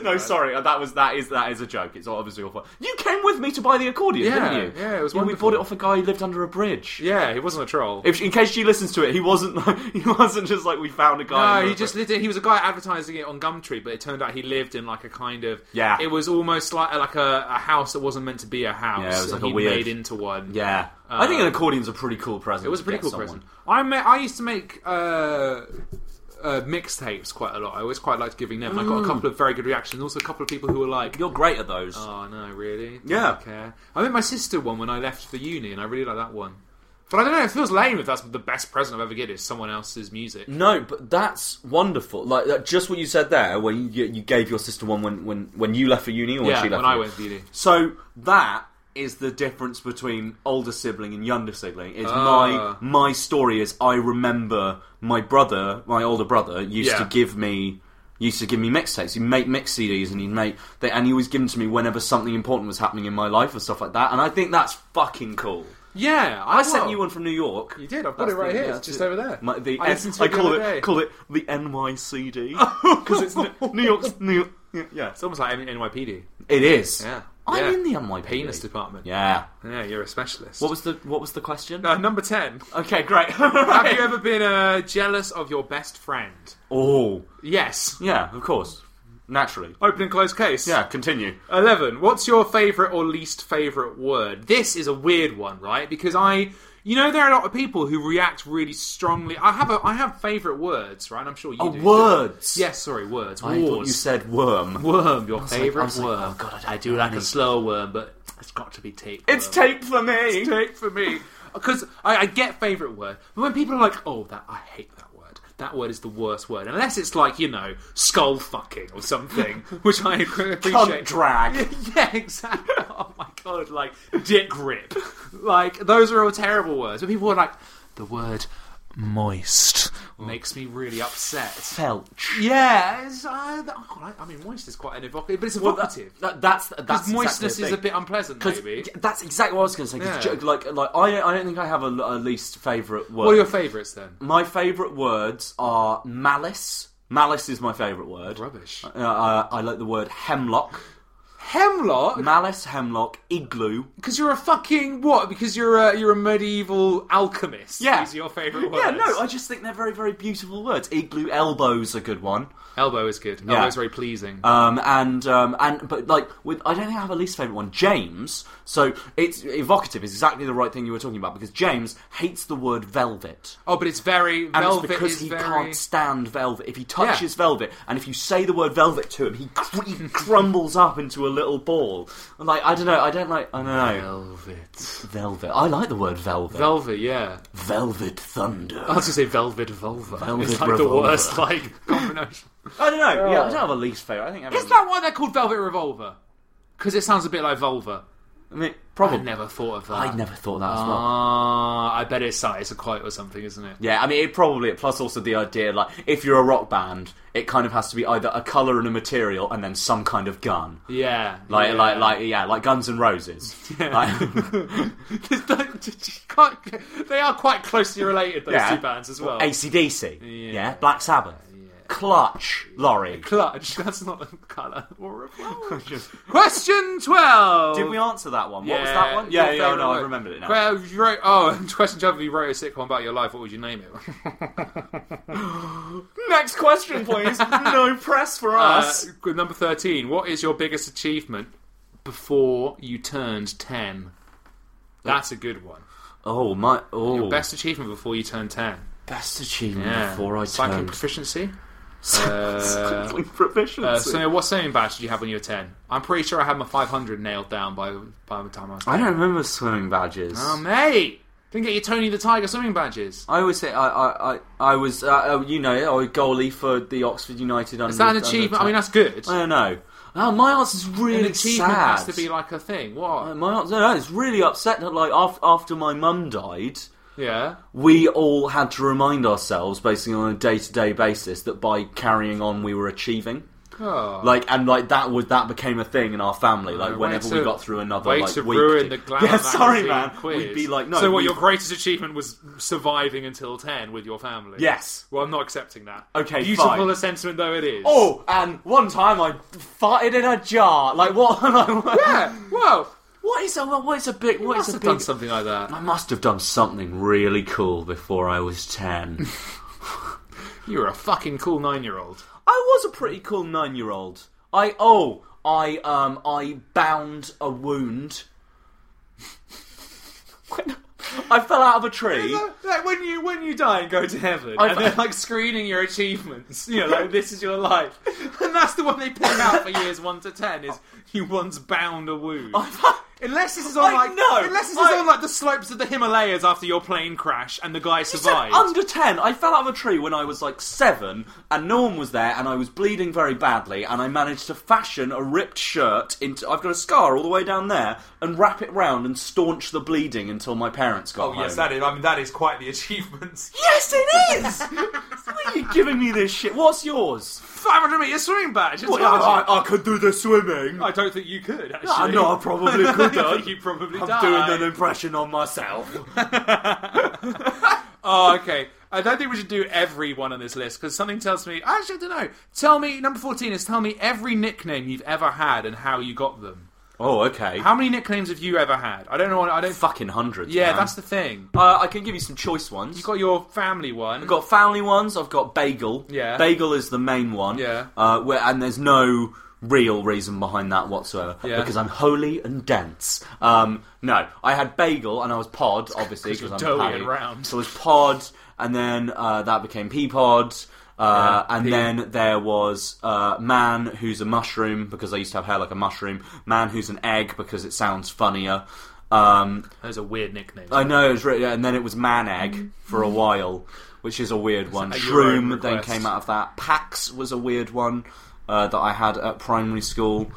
No, sorry, that was that is that is a joke. It's obviously your fault. You came with me to buy the accordion, Yeah, didn't you? yeah, it was We wonderful. bought it off a guy who lived under a bridge. Yeah, he wasn't a troll. If, in case she listens to it, he wasn't. He wasn't just like we found a guy. No, under he a just bridge. lived. He was a guy advertising it on Gumtree, but it turned out he lived in like a kind of. Yeah. It was almost like like a, a house that wasn't meant to be a house. Yeah, it was like and a he weird- made into one. Yeah, I think an accordion's a pretty cool present. It was a to pretty get cool someone. present. I ma- I used to make uh, uh, mixtapes quite a lot. I always quite liked giving them. I got a couple of very good reactions. Also, a couple of people who were like, You're great at those. "Oh no, really? Don't Yeah. care." I made my sister one when I left for uni, and I really like that one. But I don't know. It feels lame if that's the best present I've ever given is someone else's music. No, but that's wonderful. Like that, just what you said there, where you, you gave your sister one when, when, when you left for uni, or when Yeah, she left. when for I uni? went to uni. So that is the difference between older sibling and younger sibling. Is Ah. my my story is I remember my brother, my older brother, used Yeah. to give me. Used to give me mixtapes. He'd make mix C Ds, and he'd make they, and he always give them to me whenever something important was happening in my life or stuff like that. And I think that's fucking cool. Yeah, I sent well, you one from New York. You did. I've got That's it right the- here. yeah, It's just it. over there. My, the, I listened to I it the call other it day. call it the N Y C D because it's N- New York's New York. Yeah, It's almost like N Y P D. it is. Yeah. I'm Yeah. in the N Y P D. Penis department. Yeah. Yeah, you're a specialist. What was the What was the question? Uh, number ten. Okay, great. Have you ever been uh, jealous of your best friend? Oh, Yes. yeah, of course, naturally. Open and closed case. Yeah, continue. eleven. What's your favourite or least favourite word? This is a weird one, right? Because I... You know, there are a lot of people who react really strongly. I have a, I have favourite words, right? I'm sure you Oh, do. words. Yes, sorry, words. I Wars. thought you said worm. Worm, your was like- favourite I was like, worm. oh, God, I don't I do know like any. a slow worm, but it's got to be tape. It's worm. tape for me. It's tape for me. Because I, I get favourite word, but when people are like, "Oh, that I hate that word. That word is the worst word," unless it's like, you know, skull fucking or something, which I appreciate. Cunt drag. Yeah, exactly. Oh my god, like dick grip. Like those are all terrible words. But people are like, the word moist makes me really upset. Felch. Yeah, it's, uh, oh, I, I mean, moist is quite an evocative, but it's Well, that, evocative. that, that's that's Because moistness exactly the is a thing. bit unpleasant, 'Cause maybe. that's exactly what I was going to say. 'Cause Yeah. ju- Like, like I, don't, I don't think I have a, a least favourite word. What are your favourites then? My favourite words are malice. Malice is my favourite word. Rubbish. Uh, I, I like the word hemlock. Hemlock? Malice, hemlock, igloo. Because you're a fucking what? Because you're a you're a medieval alchemist. Yeah. These are your favourite words. Yeah, no, I just think they're very, very beautiful words. Igloo, elbow's a good one. Elbow is good. Yeah. Elbow's very pleasing. Um, and um, and but like with I don't think I have a least favourite one. James. So it's evocative is exactly the right thing you were talking about because James hates the word velvet. oh, but it's very And velvet it's because is he very... can't stand velvet. If he touches Yeah. velvet, and if you say the word velvet to him, he, cr- he crumbles up into a little ball. I'm like, I don't know, I don't like, I don't know. Velvet. Velvet. I like the word velvet. Velvet, yeah. Velvet thunder. I was going to say velvet vulva. Velvet it's like the revolver. worst like combination. I don't know. Yeah, I don't have a least favourite. I think I have Is a- that why they're called Velvet Revolver? Because it sounds a bit like vulva. I mean, probably. I never thought of that. I never thought that as well. Ah, I bet it's it's a quote or something, isn't it? Yeah, I mean, it probably. Plus, also the idea, like, if you're a rock band, it kind of has to be either a colour and a material, and then some kind of gun. Yeah, Like, yeah. like, like, yeah, like Guns N' Roses. Like- Can't- they are quite closely related, those Yeah. two bands as well. A C D C. Yeah. Yeah. Black Sabbath. Clutch. Laurie. Clutch, that's not a colour or a flower. Question twelve. Did we answer that one? What was Yeah, that one? your Yeah, yeah, favourite no, I word. remembered it now. Well, you wrote, oh, and question twelve, if you wrote a sitcom about your life, what would you name it? Next question, please. No press for Uh, us. number thirteen, what is your biggest achievement before you turned ten? That's a good one. Oh, my. Oh. Your best achievement before you turned ten. Best achievement Yeah. before I Cycling turned. proficiency? Cycling proficiency. Uh, so what swimming badge did you have when you were ten? I'm pretty sure I had my five hundred nailed down by, by the time I was ten. I don't remember swimming badges. Oh, mate! Didn't get your Tony the Tiger swimming badges. I always say I I, I, I was uh, you know I was goalie for the Oxford United under. Is that an under achievement? ten. I mean, that's good. I don't know. Oh, my answer's really An achievement sad. has to be like a thing. What? Uh, my answer, no, it's really upset that like after, after my mum died, Yeah. we all had to remind ourselves, basically on a day to day basis, that by carrying on we were achieving. Oh. Like and like that was that became a thing in our family. Like Oh, whenever to, we got through another way like to week, ruin the glamour yeah, sorry, magazine man. quiz. We'd be like, no. So what? we've- Your greatest achievement was surviving until ten with your family? Yes. Well, I'm not accepting that. Okay, beautiful fine. a sentiment though it is. Oh, and one time I farted in a jar. Like what? yeah. Well, what is a what is a big? What must is a have big? done something like that. I must have done something really cool before I was ten. You were a fucking cool nine-year-old. I was a pretty cool nine-year-old. I oh I um I bound a wound. when I fell out of a tree. Like when you when you die and go to heaven, I've- and they're like screening your achievements. You know, like this is your life, and that's the one they pick out for years one to ten. Is you once bound a wound. Unless this is on I like know. unless this is I- on like the slopes of the Himalayas after your plane crash and the guy You said survived. under ten. I fell out of a tree when I was like seven, and no one was there, and I was bleeding very badly, and I managed to fashion a ripped shirt into. I've got a scar all the way down there, and wrap it round and staunch the bleeding until my parents got Oh home. yes, that is. I mean, that is quite the achievement. Yes, it is. Why are you giving me this shit? What's yours? five hundred meter swimming badge. It's Well, not- I, I could do the swimming. I don't think you could. Actually, I know I probably could. I think you probably I'm die. doing an impression on myself. Oh, okay. I don't think we should do every one on this list because something tells me. Actually, I don't know. Tell me, number fourteen is tell me every nickname you've ever had and how you got them. Oh, okay. How many nicknames have you ever had? I don't know. I don't. Fucking hundreds. Yeah, man. that's the thing. Uh, I can give you some choice ones. You got your family one. I've got family ones. I've got bagel. Yeah. Bagel is the main one. Yeah. Uh, where, and there's no real reason behind that whatsoever. Yeah. Because I'm holy and dense. Um, no, I had bagel and I was pod, obviously, 'Cause because you're I'm doughy paddy. and round. So it was pod, and then uh, that became pea pod. Uh, Yeah, and pea. then there was uh, man who's a mushroom because I used to have hair like a mushroom. Man who's an egg because it sounds funnier. Um, Those are weird nicknames. I know, it was really, and then it was man egg for a while, which is a weird one. at your own Shroom then request. came out of that. Pax was a weird one uh, that I had at primary school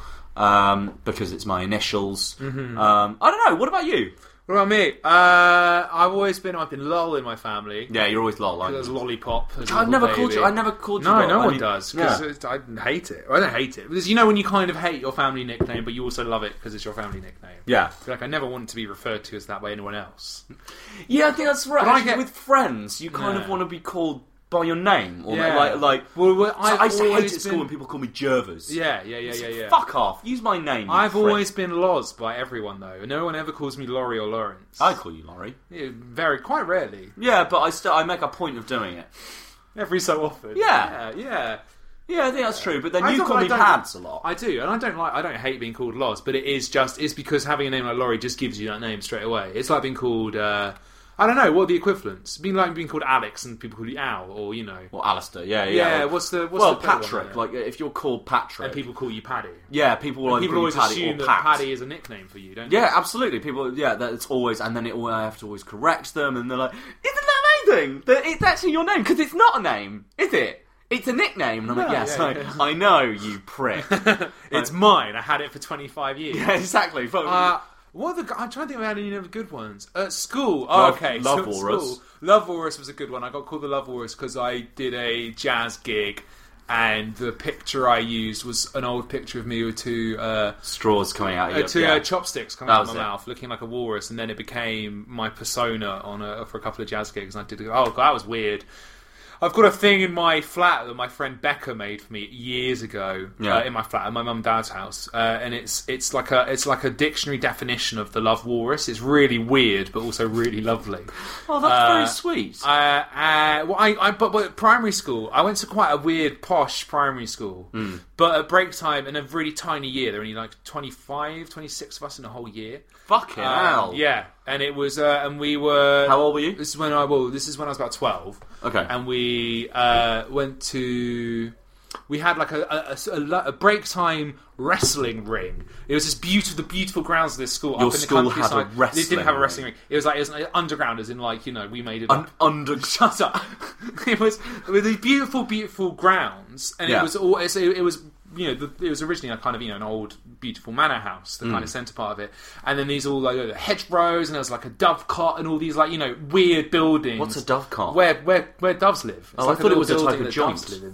um, because it's my initials. Mm-hmm. Um, I don't know. What about you? What about me? Uh, I've always been. I've been lol in my family. Yeah, you're always lol. Like, There's lollipop. as a I little never baby. called you. I never called you. No, lol. no I one mean, does yeah. because I hate it. I don't hate it because you know when you kind of hate your family nickname, but you also love it because it's your family nickname. Yeah. I feel like I never want to be referred to as that by anyone else. Yeah, I think that's right. But I Actually, get- with friends, you kind Yeah. of want to be called by your name, or Yeah. like, like. Well, well, So I've I used to hate always at school been- when people call me Jervers. Yeah, yeah, yeah, yeah, yeah. Fuck off. Use my name. you I've prick. always been Loz by everyone though. No one ever calls me Laurie or Lawrence. I call you Laurie. Yeah, very quite rarely. Yeah, but I still I make a point of doing it. Every so often. Yeah. yeah, yeah. Yeah, I think that's true. But then I you thought call I me don't- Pads a lot. I do, and I don't like. I don't hate being called Loz, but it is just. It's because having a name like Laurie just gives you that name straight away. It's like being called. Uh, I don't know what are the equivalents. Being like being called Alex and people call you Al, or you know. Or Alistair, yeah, yeah. Yeah, Well, what's the what's well, the better one, Patrick. yeah? Like if you're called Patrick, And people call you Paddy. yeah, people will And either people call always you Paddy assume or that Pat. Paddy is a nickname for you, don't you? Yeah, absolutely. People, yeah, that's always, and then it, I have to always correct them, and they're like, "Isn't that amazing? That it's actually your name because it's not a name, is it? It's a nickname." And I'm like, No, "Yes, yeah, I, yeah. I know, you prick." It's mine. I had it for twenty-five years. Yeah, exactly. Fuck. Uh, what are the? I'm trying to think if I had any other good ones. At school, oh, Love- okay. Love so at Walrus. school, Love Walrus was a good one. I got called the Love Walrus because I did a jazz gig, and the picture I used was an old picture of me with two uh, Straws coming out of uh, your two yeah. uh, chopsticks coming That out of was my it. mouth, looking like a walrus, and then it became my persona on a, for a couple of jazz gigs. And I did. Oh, God, that was weird. I've got a thing in my flat that my friend Becca made for me years ago. Yeah. Uh, in my flat, at my mum and dad's house, uh, and it's it's like a it's like a dictionary definition of the love walrus. It's really weird, but also really lovely. Oh, that's Uh, very sweet. Uh, uh, well, I, I but, but at primary school, I went to quite a weird posh primary school. Hmm. But at break time, in a really tiny year, there were only like twenty-five, twenty-six of us in a whole year. Fucking Um, hell. Yeah, and it was, uh, and we were. How old were you? This is when I well, this is when I was about twelve. Okay. And we uh, went to. We had like a, a, a, a break time wrestling ring. It was this beautiful, the beautiful grounds of this school. Your up in the school had a countryside. wrestling It didn't have a ring? wrestling ring. It was like it was like underground, as in like you know we made it Un- up. under. Shut up. It was with these beautiful, beautiful grounds, and Yeah. it was all. It, it was you know the, it was originally a kind of you know an old beautiful manor house, the Mm. kind of centre part of it, and then these all like the hedgerows, and there was like a dovecot, and all these like you know weird buildings. What's a dovecot? Where where where doves live? It's Oh, I like thought it little was a type building of that joint. doves live in.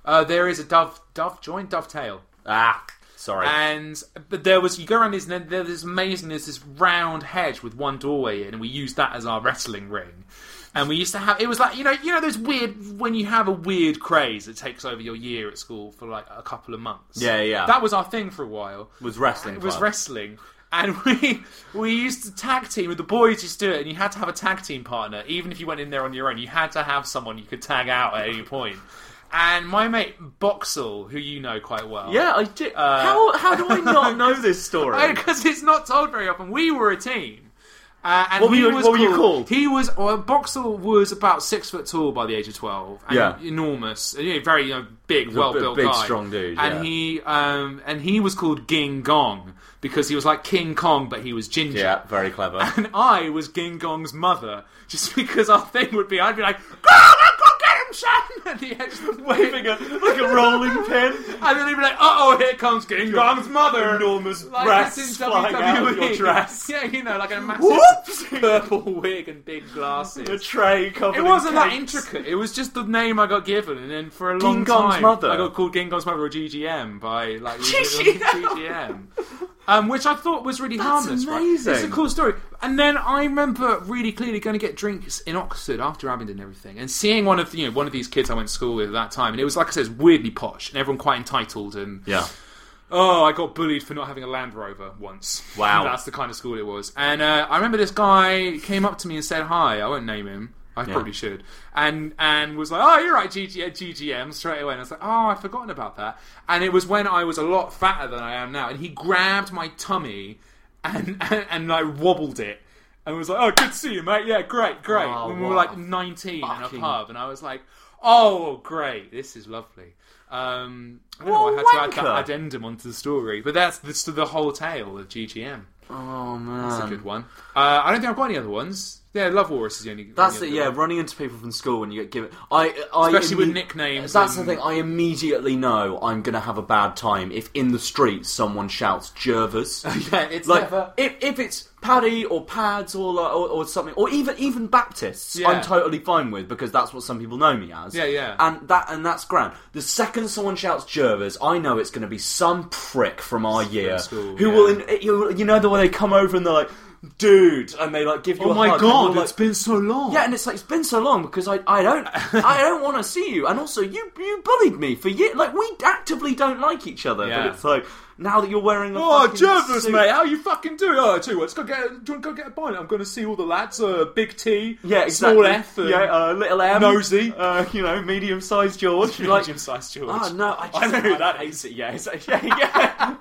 Uh, there is a dove, dove joint, dovetail. Ah, sorry. And but there was you go around this, and then there's this amazing. There's this round hedge with one doorway in, and we used that as our wrestling ring. And we used to have it was like you know you know those weird when you have a weird craze that takes over your year at school for like a couple of months. Yeah, yeah. That was our thing for a while. Was wrestling? It was club. wrestling. And we we used to tag team with the boys. Used to do it, and you had to have a tag team partner. Even if you went in there on your own, you had to have someone you could tag out at any point. And my mate Boxall, who you know quite well, Yeah, I did. Uh, how how do I not know this story? because it's not told very often. We were a team. Uh, and What were he you- was what were you called, called? He was well, Boxall was about six foot tall by the age of twelve. And Yeah. enormous, you know, very you know, big, a well big- built big, guy, strong dude, And yeah. he um, and he was called Ging Gong because he was like King Kong, but he was ginger. Yeah, very clever. And I was Ging Gong's mother, just because our thing would be, I'd be like, "Go on, go get him, son!" And he had just Waving a, like a rolling pin. and then he'd be like, "Uh oh, here comes Ging Gong's mother." Enormous Like breasts it's in flying out of W W E. your dress. Yeah, you know, like a massive Whoops! purple wig and big glasses. A tray covered It in wasn't that cakes. intricate. It was just the name I got given, and then for a long Gong's time, mother. I got called Ging Gong's mother or G G M by like G G M. G G M, um, which I thought was really That's harmless. Right? amazing. It's a cool story. And then I remember really clearly going to get drinks in Oxford after Abingdon and everything, and seeing one of you know one of these kids I went to school with at that time, and it was like I said, it was weirdly posh, and everyone quite entitled and Yeah. Oh, I got bullied for not having a Land Rover once. Wow. That's the kind of school it was. And uh, I remember this guy came up to me and said hi. I won't name him. I Yeah. probably should. And and was like, "Oh, you're right, G G, G G M," straight away. And I was like, "Oh, I'd forgotten about that." And it was when I was a lot fatter than I am now. And he grabbed my tummy and, and, and like, wobbled it. And was like, "Oh, good to see you, mate. Yeah, great, great." Oh, when we were what like a nineteen fucking- in a pub. And I was like, "Oh, great. This is lovely." Um, I don't know What why I a had to add wanker. that addendum onto the story, but that's the, the whole tale of G G M. Oh man, That's a good one. Uh, I don't think I've got any other ones. Yeah, Love Walrus is the only. That's only it. other Yeah, one. running into people from school when you get given. I, I Especially with imme- nicknames That's and- the thing. I immediately know I'm going to have a bad time if in the street someone shouts Jervers. Yeah, it's like never. if if it's Paddy or Pads or, like, or or something, or even even Baptists, Yeah. I'm totally fine with because that's what some people know me as. Yeah, yeah. And that and that's grand. The second someone shouts Jervers, I know it's going to be some prick from our year school, who yeah. will. In, you, you know the way they come over and they're like, "Dude," and they like give you Oh a my hug, and god, you're it's like, been so long. yeah, and it's like it's been so long because I, I don't I don't want to see you, and also you you bullied me for years. Like we actively don't like each other, Yeah. but it's like now that you're wearing a Oh, fucking Jervis, suit- mate, how you fucking doing? Oh, I tell you what, let's go get, do you want to go get a pint? I'm going to see all the lads. Uh, Big T, yeah, exactly. small F, and yeah, uh, little M, Nosy. uh, you know, medium sized George. You're like, medium-sized George. oh no, I, just, I know who that hate is. it. Yeah, it's like, yeah, yeah.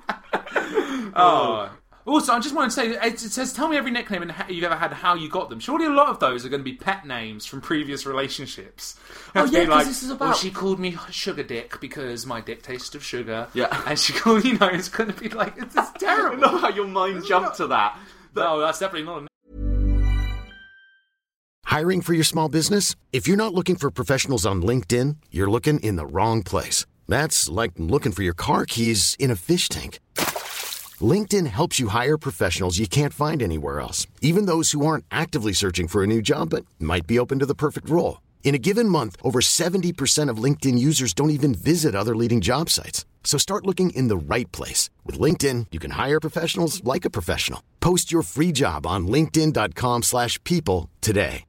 Oh. Also, I just want to say, it says, tell me every nickname and how you've ever had, how you got them. Surely a lot of those are going to be pet names from previous relationships. Oh, Have to yeah, be 'cause like, this is well, about- she called me Sugar Dick because my dick tasted of sugar. Yeah. And she called, you know, it's going to be like, it's, it's I terrible. know how your mind jumped to that. No, that's definitely not a Hiring for your small business? If you're not looking for professionals on LinkedIn, you're looking in the wrong place. That's like looking for your car keys in a fish tank. LinkedIn helps you hire professionals you can't find anywhere else, even those who aren't actively searching for a new job but might be open to the perfect role. In a given month, over seventy percent of LinkedIn users don't even visit other leading job sites. So start looking in the right place. With LinkedIn, you can hire professionals like a professional. Post your free job on linkedin.com slash people today.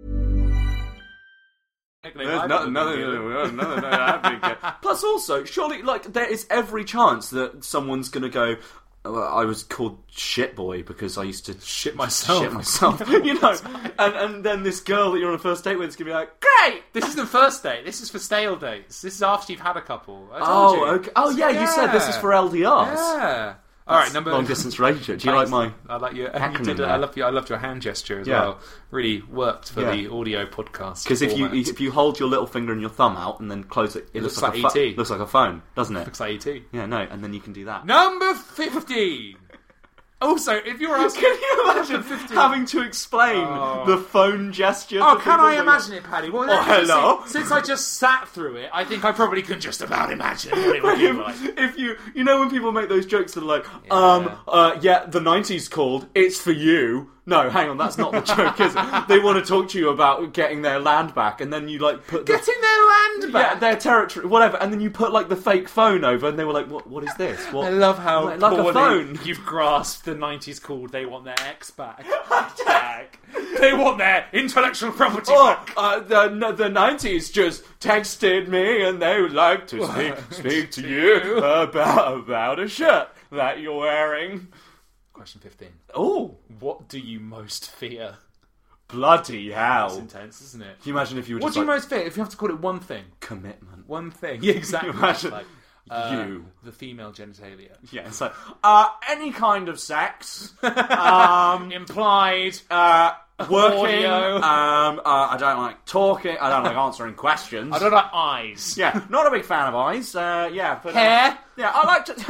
nickname. There's I've no, ever no, been no, given. no, no, no, no, I've been good. Plus, also, surely, like, there is every chance that someone's going to go, oh, I was called shit boy because I used to Shit myself. Shit myself, you know. And and then this girl that you're on a first date with is going to be like, great. This isn't first date. This is for stale dates. This is after you've had a couple. I told Oh, you. okay. Oh, yeah, you said this is for L D Rs. Yeah. All right, number Long distance relationship. Do you Thanks. like my? I like your. You acronym did, there? I love you. I loved your hand gesture as Yeah. well. Really worked for Yeah. the audio podcast. Because if you format. if you hold your little finger and your thumb out and then close it, it, It looks, looks like, like a E T. pho- looks like a phone, doesn't it? looks like E T. Yeah, no, and then you can do that. Number fifteen. Also, if you're asking, Can you imagine Number fifteen. having to explain Oh. the phone gesture? Oh, to can people I when imagine it, Paddy? Well, Oh, hello. Since, since I just sat through it, I think I probably can just about imagine what it would be like. If, if you, you know, when people make those jokes that are like, um, uh, yeah, the nineties called, it's for you. No, hang on, that's not the joke, is it? They want to talk to you about getting their land back, and then you, like, put... The, Getting their land back? yeah, their territory, whatever, and then you put, like, the fake phone over, and they were like, what? What is this? What? I love how Like, like a poorly phone. you've grasped the nineties called they want their ex back. back. They want their intellectual property Oh, back. uh, the the nineties just texted me, and they would like to speak, speak to you about, about a shirt that you're wearing. Question fifteen. Oh, What do you most fear? bloody That's hell. intense, isn't it? Can you imagine if you were What just do you like, most fear? If you have to call it one thing. commitment? One thing. Yeah, exactly. Can you imagine Like, uh, you? the female genitalia. Yeah, it's like, uh, any kind of sex. um, Implied. uh, working. Audio. Um, uh, I don't like talking. I don't like answering questions. I don't like eyes. Yeah, not a big fan of eyes. Uh, yeah, but uh, Hair. yeah, I like to.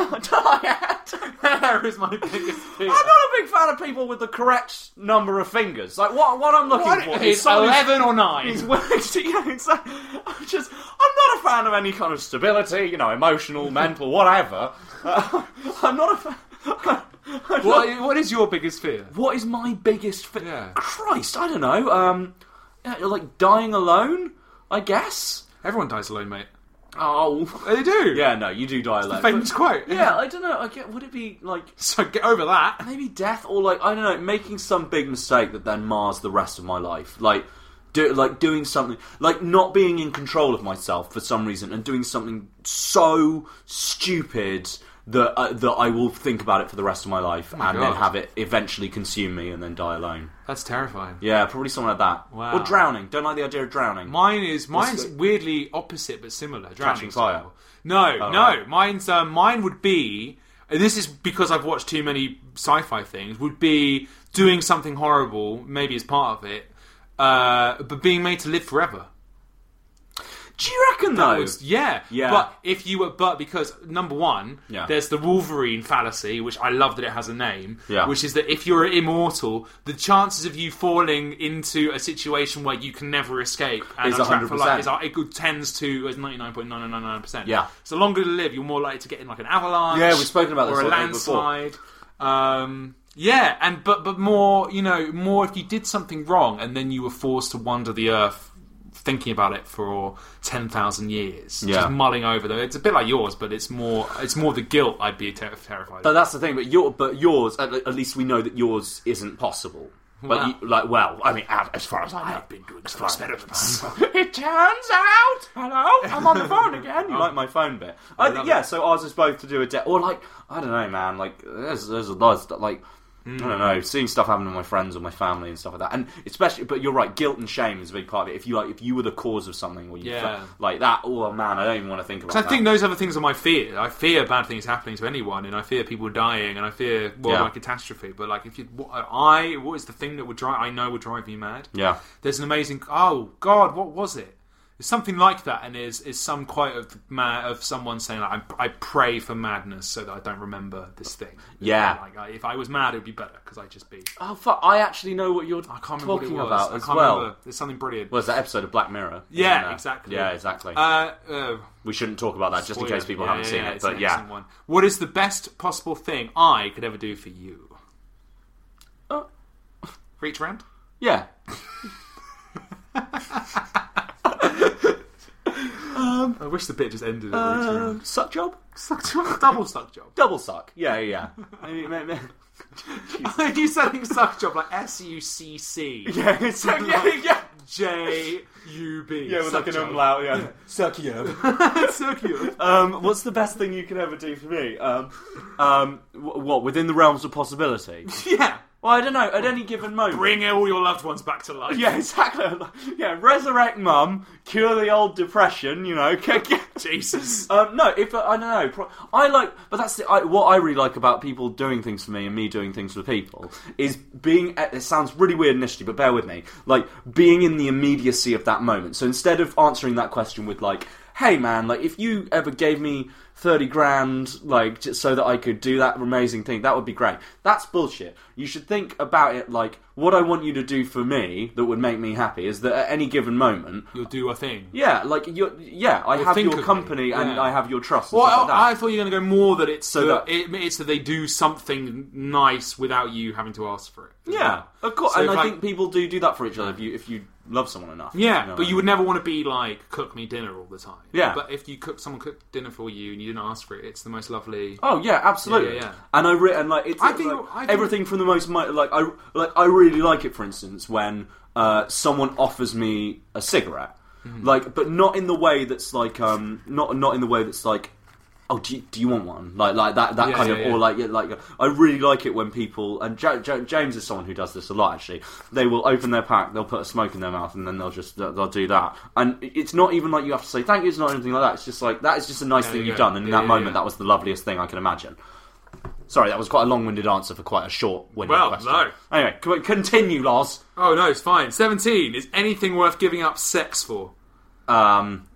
I Hair is my biggest fear. I'm not a big fan of people with the correct number of fingers. Like what? What I'm looking What for is is someone who's- eleven or nine? He's willing to, you know, it's like, I'm just, I'm not a fan of any kind of stability, you know, emotional, mental, whatever. Uh, I'm not a fan. I'm What, not- what is your biggest fear? what is my biggest fear? Yeah. Christ, I don't know. Um, yeah, like dying alone, I guess. Everyone dies alone, mate. Oh, They do. yeah, no, you do die alone. Famous But- quote. Yeah, I don't know. I get. Would it be like So get over that. maybe death or like I don't know, making some big mistake that then mars the rest of my life, like. Do, like doing something, like not being in control of myself for some reason, and doing something so stupid that uh, that I will think about it for the rest of my life, my and then God. have it eventually consume me, and then die alone. That's terrifying. Yeah, probably something like that. Wow. Or drowning. Don't like the idea of drowning. Mine is mine's the- weirdly opposite but similar. Drowning Catching fire. style. No, Oh, no. right. Mine's uh, mine would be. And this is because I've watched too many sci-fi things. Would be doing something horrible, maybe as part of it, uh, but being made to live forever. Do you reckon That though? was- yeah, Yeah. But if you were, but because number one, Yeah. there's the Wolverine fallacy, which I love that it has a name. Yeah. Which is that if you're immortal, the chances of you falling into a situation where you can never escape and Is are trapped for one hundred life percent. is, it tends to as ninety-nine point nine nine nine percent. Yeah. So the longer you live, you're more likely to get in like an avalanche. Yeah, we've spoken about this or a I think, before. landslide. Um, yeah, and but but more, you know, more if you did something wrong and then you were forced to wander the earth thinking about it for ten thousand years, Yeah. just mulling over them. It's a bit like yours, but it's more it's more the guilt I'd be ter- terrified But of. that's the thing. But your, but yours, at, at least we know that yours isn't possible. But Well- you, like, well, I mean, as as far as I know, I've been doing some experiments. it turns out. Hello, I'm on the phone again. You like my phone bit? I love yeah. it. So ours is both to do a death, or like I don't know, man. Like there's there's a lot of stuff, like. I don't know, seeing stuff happen to my friends or my family and stuff like that, and especially, but you're right, guilt and shame is a big part of it. If you like, if you were the cause of something, or you Yeah. felt like that, oh man, I don't even want to think about. I that. think those other things are my fear. I fear bad things happening to anyone, and I fear people dying, and I fear worldwide Yeah. catastrophe. But like, if you, what, I, what is the thing that would drive? I know would drive me mad. Yeah. There's an amazing. Oh God, what was it? It's something like that, and is is some quote of ma- of someone saying like, I, I pray for madness so that I don't remember this thing. Yeah. Like I, if I was mad, it would be better because I'd just be. Oh fuck! I actually know what you're I can't remember talking what it was. about I as can't well. remember. There's something brilliant. Was that episode of Black Mirror? Yeah, Isn't there? exactly. Yeah, exactly. Uh, uh, we shouldn't talk about that just in spoiler. case people Yeah, haven't yeah, seen yeah, it. it's But an yeah, excellent one. What is the best possible thing I could ever do for you? Oh. Reach round. yeah. I wish the bit just ended at reach Uh, round. suck job, Suck job, double suck job. double suck. Yeah, yeah. Maybe, maybe, You saying suck job like S U C C yeah, it's like, yeah, yeah. J U B. Yeah, with Suck like an job. umlaut. Yeah, suck job. Suck job. Um, what's the best thing you can ever do for me? Um, um, wh- what within the realms of possibility? Yeah. Well, I don't know. At any given moment, Bring all your loved ones back to life. yeah, exactly. Yeah, resurrect mum, cure the old depression. You know, Jesus. Um, no, if I don't know, pro- I like, but that's the, I, what I really like about people doing things for me and me doing things for people is being. It sounds really weird initially, but bear with me. Like being in the immediacy of that moment. So instead of answering that question with like, hey man, like if you ever gave me thirty grand, like just so that I could do that amazing thing, that would be great. That's bullshit. You should think about it like, what I want you to do for me that would make me happy is that at any given moment, you'll do a thing. Yeah, like you're, yeah, I You'll have think your of company me. and Yeah. I have your trust. And Well, stuff like that. I, I thought you were going to go more that it's So that that- it, it's that they do something nice without you having to ask for it. Yeah, of course, So and if, I like- think people do do that for each other if you if you love someone enough. Yeah, you know but what you I would mean? never want to be like, cook me dinner all the time. Yeah. But if you cook someone cooked dinner for you and you didn't ask for it, it's the most lovely. Oh yeah, absolutely. Yeah, yeah, yeah. And I re- and like it's I think- like, I think- everything from the most mi- like I like I really like it. For instance, when uh, someone offers me a cigarette, Mm-hmm. like, but not in the way that's like um not not in the way that's like. Oh, do you, do you want one? Like, like that, that Yeah, kind yeah, of, yeah. or like, yeah, like, I really like it when people, and ja- Ja- James is someone who does this a lot. Actually, they will open their pack, they'll put a smoke in their mouth, and then they'll just they'll, they'll do that. And it's not even like you have to say thank you. It's not anything like that. It's just like that is just a nice There thing you you've go. done, and in Yeah, that yeah, moment, yeah. that was the loveliest thing I can imagine. Sorry, that was quite a long-winded answer for quite a short-winded Well, question. no. Anyway, c- continue, Lars. Oh no, it's fine. Seventeen. Is anything worth giving up sex for? Um.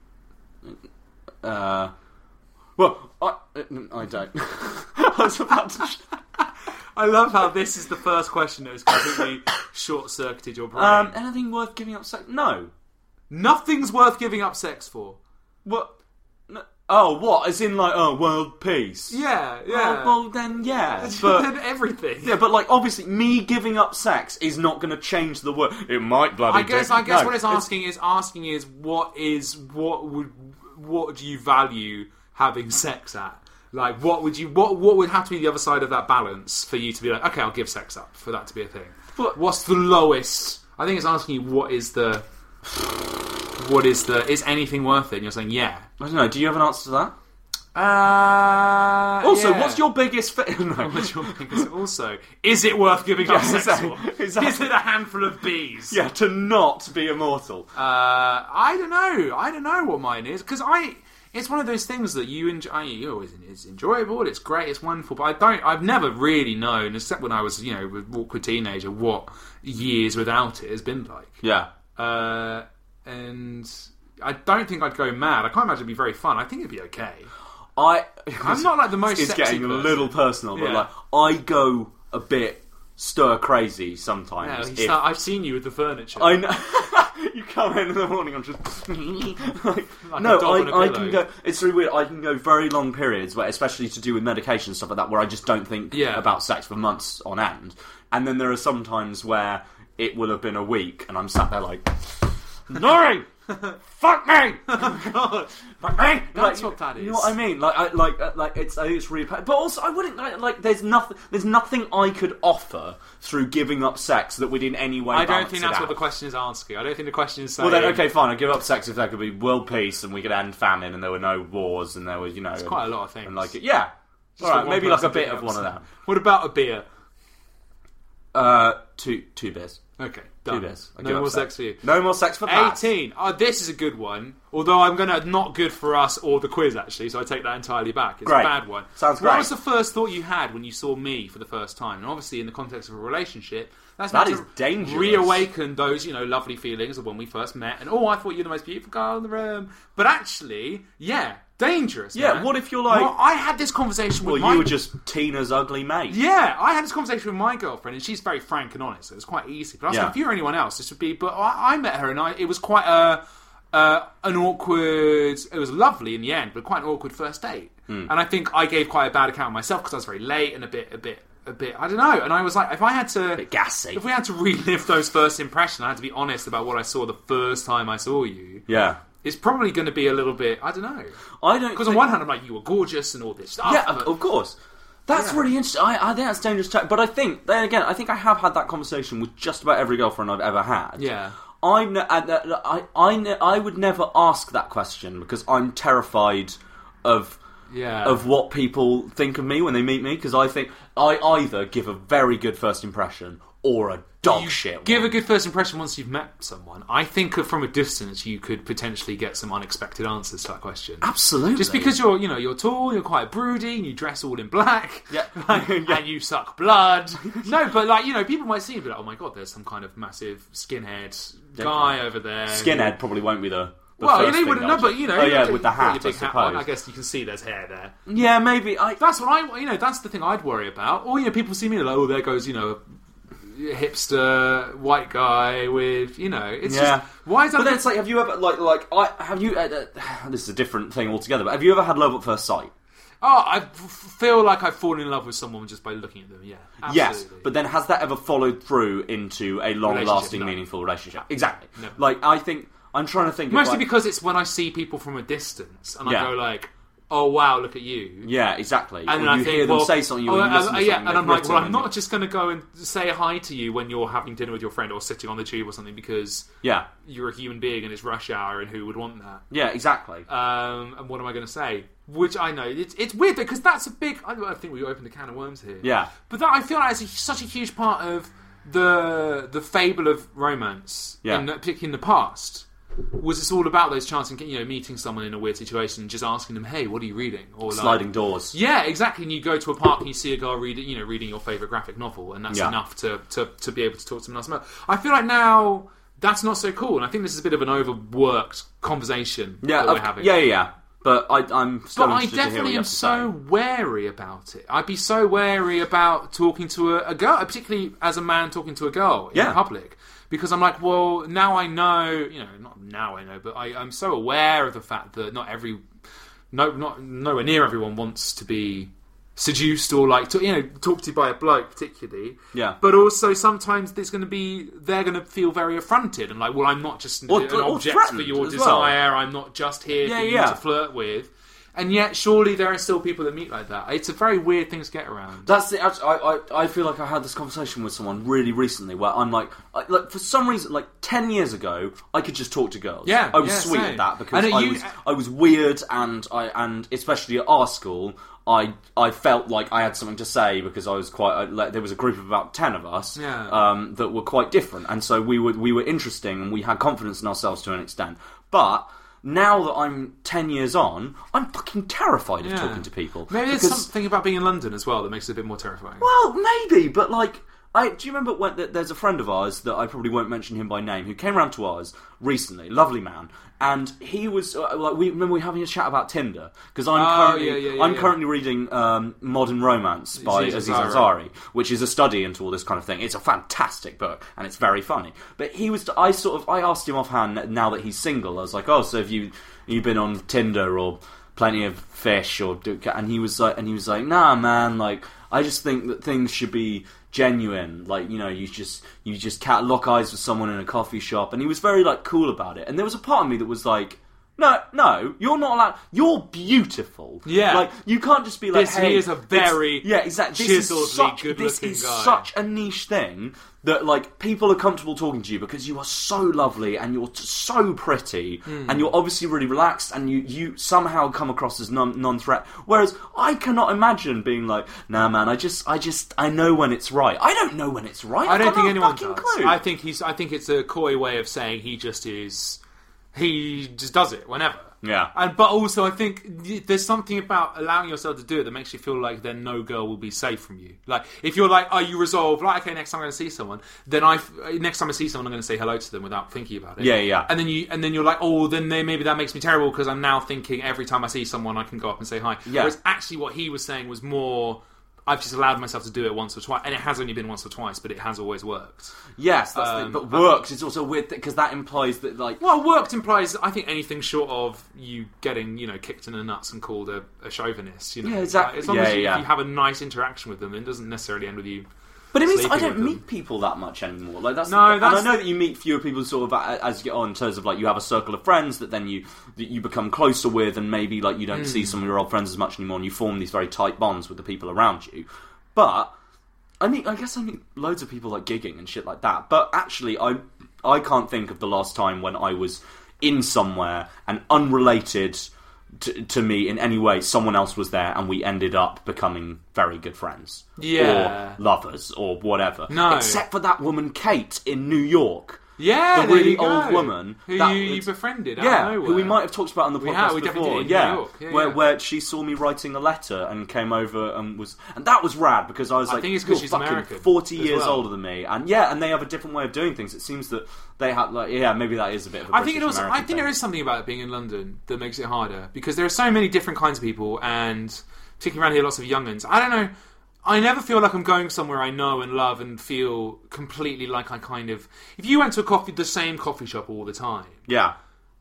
Uh. Well, I, I don't. I was about to. I love how this is the first question that has completely short-circuited your brain. Um, anything worth giving up sex? No. Nothing's worth giving up sex for. What? No. Oh, what? As in, like, oh, world peace? Yeah, yeah. Oh, well, then, yeah. But, Then everything. yeah, but, like, obviously, me giving up sex is not going to change the world. It might bloody I guess. do. I guess No, what it's asking is asking is what is what would what do you value having sex at? Like, what would you what what would have to be the other side of that balance for you to be like, okay, I'll give sex up for that to be a thing. But- What's the lowest? I think it's asking you what is the what is the is anything worth it? And you're saying yeah. I don't know. Do you have an answer to that? Uh, Also, yeah. what's your biggest... Fi- no. What's your biggest- also, is it worth giving up Yeah, sex exactly, for? exactly. Is it a handful of bees? Yeah, to not be immortal. Uh, I don't know. I don't know what mine is because I. It's one of those things that you enjoy. You always it's enjoyable. It's great. It's wonderful. But I don't. I've never really known, except when I was, you know, an awkward teenager, what years without it has been like. Yeah. Uh, and I don't think I'd go mad. I can't imagine it'd be very fun. I think it'd be okay. I, I'm not like the most It's sexy getting a person. little personal, but Yeah. like I go a bit stir crazy sometimes. Yeah, you if- start, I've seen you with the furniture. I know. You come in in the morning, I'm just like, Like no. a dog on a I, I pillow. can go. It's really weird. I can go very long periods where, especially to do with medication and stuff like that, where I just don't think Yeah. about sex for months on end. And then there are some times where it will have been a week, and I'm sat there like, Nori, fuck me, Oh, God. fuck me. That's Like, what that You is. know what I mean? Like, I, like, uh, like it's. I think it's really. pa- But also, I wouldn't like. Like, there's nothing. There's nothing I could offer through giving up sex that would in any way. I don't balance think it that's out. what the question is asking. I don't think the question is saying. Well then, okay, fine. I give up sex if there could be world peace and we could end famine and there were no wars and there was, you know, it's quite a lot of things. And like, yeah, Just all for right, one maybe like a person bit giving of up one of sex. them. What about a beer? Uh, two two beers. Okay, Two done. beers. I give No up more sex for you. No more sex for Pat. eighteen. Oh, this is a good one. Although I'm going to not good for us or the quiz actually, so I take that entirely back. It's Great. a bad one. Sounds What great. was the first thought you had when you saw me for the first time? And obviously, in the context of a relationship, that's That meant is to dangerous. reawaken those, you know, lovely feelings of when we first met. And oh, I thought you were the most beautiful girl in the room. But actually, yeah, dangerous. Yeah, man. what if you're like- Well, I had this conversation with Well, my you were just Tina's ugly mate. yeah, I had this conversation with my girlfriend, and she's very frank and honest, so it's quite easy. But I was Yeah. like, if you're anyone else, this would be. But I, I met her, and I, it was quite a uh, an awkward. It was lovely in the end, but quite an awkward first date. Hmm. And I think I gave quite a bad account of myself because I was very late and a bit, a bit, a bit. I don't know. And I was like, if I had to, Bit gassy. if we had to relive those first impressions, I had to be honest about what I saw the first time I saw you. Yeah. It's probably going to be a little bit. I don't know. I don't. Because on think- one hand, I'm like, you were gorgeous and all this stuff. Yeah, but- of, of course. That's Yeah. really interesting. I, I think that's dangerous. Too. But I think, then again, I think I have had that conversation with just about every girlfriend I've ever had. Yeah. I'm. Ne- uh, I. I. Ne- I would never ask that question because I'm terrified of. Yeah. Of what people think of me when they meet me, because I think I either give a very good first impression or a dog You shit. Give one. a good first impression once you've met someone. I think of from a distance you could potentially get some unexpected answers to that question. Absolutely. Just because you're, you know, you're tall, you're quite broody, and you dress all in black, Yeah. like, Yeah. and you suck blood. No, but like, you know, people might see you and be like, oh my god, there's some kind of massive skinhead guy over there. Skinhead probably won't be the the well, first they thing wouldn't I know, did. but you know, oh yeah, you with the got hat, your big I hat on, suppose. I guess you can see there's hair there. Yeah, maybe. I. That's what I, you know, that's the thing I'd worry about. Or you know, people see me like, oh, there goes, you know, a hipster white guy with, you know, it's Yeah. just why is that? But then it's like, have you ever like like I have you? Uh, uh, this is a different thing altogether. But have you ever had love at first sight? Oh, I f- feel like I've fallen in love with someone just by looking at them. Yeah, absolutely. Yes, but then has that ever followed through into a long-lasting, no. meaningful relationship? Exactly. No. Like I think I'm trying to think. Mostly of, like, because it's when I see people from a distance and Yeah. I go like, "Oh wow, look at you." Yeah, exactly. And or then you I think, hear them well, say something, oh, or you uh, listen uh, to yeah, something and I'm they've like, well, written I'm not and just going to go and say hi to you when you're having dinner with your friend or sitting on the tube or something because you- yeah, you're a human being and it's rush hour and who would want that? yeah, exactly. Um, and what am I going to say? Which I know it's it's weird because that's a big. I, I think we opened a can of worms here. Yeah. but that I feel like it's a, such a huge part of the the fable of romance, Yeah. in the, particularly in the past. Was it's all about those chances, you know, meeting someone in a weird situation and just asking them, "Hey, what are you reading?" Or like, Sliding doors. Yeah, exactly. And you go to a park and you see a girl reading, you know, reading your favourite graphic novel, and that's Yeah. enough to, to, to be able to talk to someone else about. I feel like now that's not so cool, and I think this is a bit of an overworked conversation Yeah, that we're of- having. yeah, yeah, yeah. But I, I'm still But I interested to hear what definitely you am have to so say. wary about it. I'd be so wary about talking to a, a girl, particularly as a man talking to a girl in Yeah. public. Because I'm like, well, now I know, you know, not now I know, but I, I'm so aware of the fact that not every, no, not nowhere near everyone wants to be seduced or like, to, you know, talked to by a bloke particularly. Yeah. But also sometimes there's going to be, they're going to feel very affronted and like, well, I'm not just Or- an or object for threatened your as desire. well. I'm not just here Yeah, for you yeah. to flirt with. And yet, surely there are still people that meet like that. It's a very weird thing to get around. That's the. I, I I feel like I had this conversation with someone really recently where I'm like, I, like for some reason, like ten years ago, I could just talk to girls. Yeah, I was yeah, sweet same. at that because And I you- was I was weird and I and especially at our school. I I felt like I had something to say because I was quite I, like there was a group of about ten of us Yeah. um, that were quite different, and so we were we were interesting and we had confidence in ourselves to an extent. But now that I'm ten years on, I'm fucking terrified of Yeah. talking to people. Maybe there's because- something about being in London as well that makes it a bit more terrifying. Well, maybe, but like, I do you remember when th- there's a friend of ours that I probably won't mention him by name who came round to ours recently, lovely man, and he was uh, like, we remember we were having a chat about Tinder because I'm Oh, currently yeah, yeah, yeah, I'm yeah. currently reading um, Modern Romance by Aziz Aziz Ansari. Ansari, which is a study into all this kind of thing. It's a fantastic book and it's very funny. But he was, I sort of, I asked him offhand now that he's single. I was like, oh, so have you you been on Tinder or Plenty of Fish or do, and he was like and he was like nah man, like I just think that things should be genuine, like, you know, you just you just can't lock eyes with someone in a coffee shop, and he was very like cool about it. And there was a part of me that was like, no, no, you're not allowed. You're beautiful. Yeah. like you can't just be like, This hey, he is a very it's- yeah, exactly. This is chiseledly such, this good-looking is guy. such a niche thing that like people are comfortable talking to you because you are so lovely and you're t- so pretty Hmm. and you're obviously really relaxed and you, you somehow come across as non non-threat. Whereas I cannot imagine being like, nah, man, I just, I just, I know when it's right. I don't know when it's right. I I've don't got think no anyone fucking does. clue. I think he's. I think it's a coy way of saying he just is. He just does it whenever. Yeah. And but also, I think y- there's something about allowing yourself to do it that makes you feel like then no girl will be safe from you. Like if you're like, oh, you resolve, like, okay, next time I'm going to see someone, then I f- next time I see someone, I'm going to say hello to them without thinking about it. Yeah, yeah. And then you and then you're like, oh, then they, maybe that makes me terrible because I'm now thinking every time I see someone, I can go up and say hi. Yeah. Whereas actually, what he was saying was more. I've just allowed myself to do it once or twice, and it has only been once or twice, but it has always worked. Yes, that's Um, the, but worked is also weird because that implies that like Well, worked implies, I think, anything short of you getting, you know, kicked in the nuts and called a, a chauvinist. You know, Yeah, exactly. As long Yeah, as you, yeah. if you have a nice interaction with them, it doesn't necessarily end with you. But it means sleeping I don't with them. meet people that much anymore. Like that's No, the, and that's I know the- that you meet fewer people sort of a- as you get on in terms of like you have a circle of friends that then you that you become closer with, and maybe like you don't see some of your old friends as much anymore, and you form these very tight bonds with the people around you. But I mean, I guess I meet loads of people like gigging and shit like that. But actually, I I can't think of the last time when I was in somewhere and unrelated to, to me in any way, someone else was there and we ended up becoming very good friends. Yeah. Or lovers or whatever. No. Except for that woman Kate in New York. Yeah, the there really you go. old woman who that you, you was- befriended. Out Yeah, of nowhere. who we might have talked about on the We podcast have, we definitely before. did in yeah, New York. Yeah, where yeah. where she saw me writing a letter and came over and was, and that was rad because I was I like, think it's 'cause "You're she's fucking American forty as years well." older than me," and yeah, and they have a different way of doing things. It seems that they have like, yeah, maybe that is a bit of a I think it also. I British-American think there thing. is something about it being in London that makes it harder because there are so many different kinds of people, and particularly around here, lots of young'uns. I don't know. I never feel like I'm going somewhere I know and love and feel completely like I kind of. If you went to a coffee, the same coffee shop all the time, Yeah.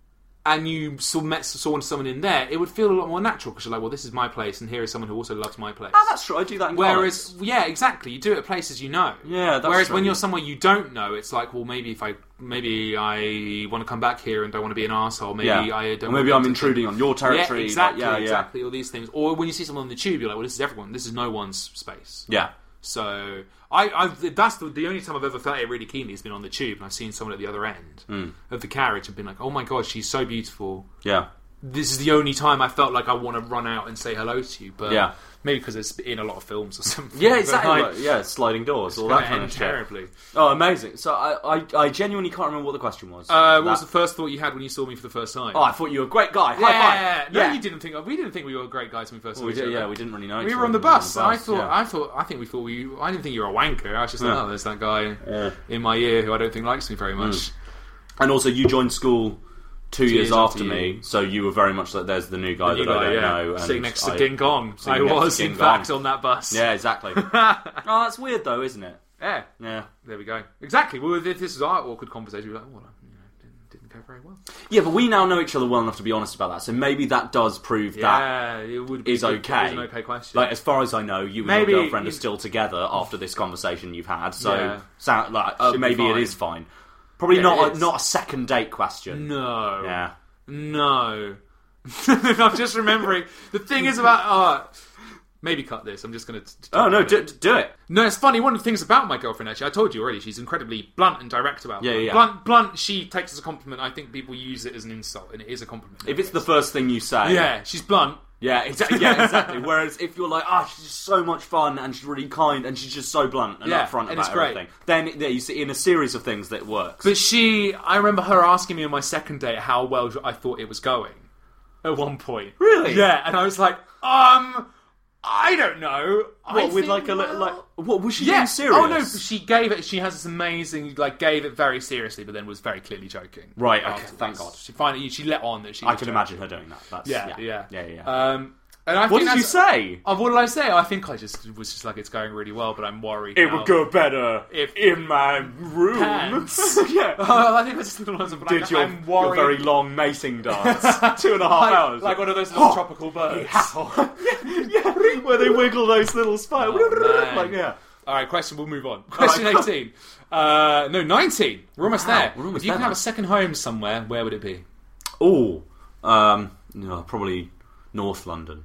and you saw met saw someone in there, it would feel a lot more natural because you're like, well, this is my place, and here is someone who also loves my place. Oh, that's true. I do that in Whereas, college. yeah, exactly. You do it at places you know. Yeah, that's Whereas true. when you're somewhere you don't know, it's like, well, maybe if I, maybe I want to come back here and don't want to be an arsehole. Maybe yeah. I don't. Or maybe want I'm them to intruding on your territory. Yeah, exactly, like, yeah, exactly. All these things. Or when you see someone on the tube, you're like, well, this is everyone. This is no one's space. Yeah. So I, I've, that's the, the only time I've ever felt it really keenly has been on the tube, and I've seen someone at the other end Mm. of the carriage and been like, oh my god, she's so beautiful. Yeah. This is the only time I felt like I want to run out and say hello to you. But Yeah. maybe because it's in a lot of films or something. Yeah, But, exactly. like, like, yeah, sliding doors, all gonna that kind end of shit. terribly. Oh, amazing. So I, I, I genuinely can't remember what the question was. Uh, what was That- the first thought you had when you saw me for the first time? Oh, I thought you were a great guy. High yeah, five. no, yeah. you didn't think. We didn't think we were great guys when we first Well, we saw each did, other. yeah, we didn't really know. We each were on other. the bus. We were on I the thought. yeah. I thought. I think we thought we. I didn't think you were a wanker. I was just like, Yeah. oh, there's that guy Yeah. in my ear who I don't think likes me very much. And also, you joined school two, years, years after after me, you. so you were very much like, there's the new guy You that I guy, don't yeah. know. And Sitting next to I- Ding Gong. I sitting next to was, Ding in Gong. fact, on that bus. Yeah, exactly. Oh, that's weird though, isn't it? Yeah. Yeah. There we go. Exactly. Well, if this is our awkward conversation, we're like, well, you know, didn't, didn't go very well. Yeah, but we now know each other well enough to be honest about that, so maybe that does prove that Yeah, it would be is good- okay. It is an okay question. Like, as far as I know, you and Maybe your girlfriend you- are still together after this conversation you've had, so Yeah. sound, like, uh, Should be maybe it fine. is fine. Probably Yeah, not it a, is. not a second date question. no. Yeah. No. I'm just remembering. The thing is about... Uh, maybe cut this. I'm just going to... Oh, no, do, do it. No, it's funny. One of the things about my girlfriend, actually, I told you already, she's incredibly blunt and direct about it. Yeah, yeah, yeah. Blunt, blunt, she takes as a compliment. I think people use it as an insult, and it is a compliment. If it's the first thing you say... Yeah, she's blunt. Yeah, exactly. Yeah, exactly. Whereas if you're like, oh, she's just so much fun and she's really kind and she's just so blunt and Yeah, upfront and about it's great. everything, then yeah, you see in a series of things that works. But she... I remember her asking me on my second date how well I thought it was going. At one point. Really? Yeah, and I was like, um... I don't know. I what with think, like a well, little like what was she Yeah. being serious? Oh no, she gave it. She has this amazing, like, gave it very seriously, but then was very clearly joking. Right, okay, afterwards. thank God. She finally she let on that she. I was can joking. imagine her doing that. That's, Yeah, yeah, yeah, yeah, yeah. Um, and I what think did you that's- say? Oh, what did I say? I think I just was just like, it's going really well, but I'm worried. It now. would go better If- in my room. Pants. yeah. Oh, I think I just but Did I'm, your, I'm worried. your very long macing dance two and a half like, hours? like one of those little tropical birds. yeah, yeah, where they wiggle those little spikes. Oh, man. like yeah. All right, question. We'll move on. Question right, cool. eighteen. Uh, no, nineteen. We're almost Wow, there. we're almost if you there can have now. a second home somewhere, where would it be? Oh, um, no, probably North London.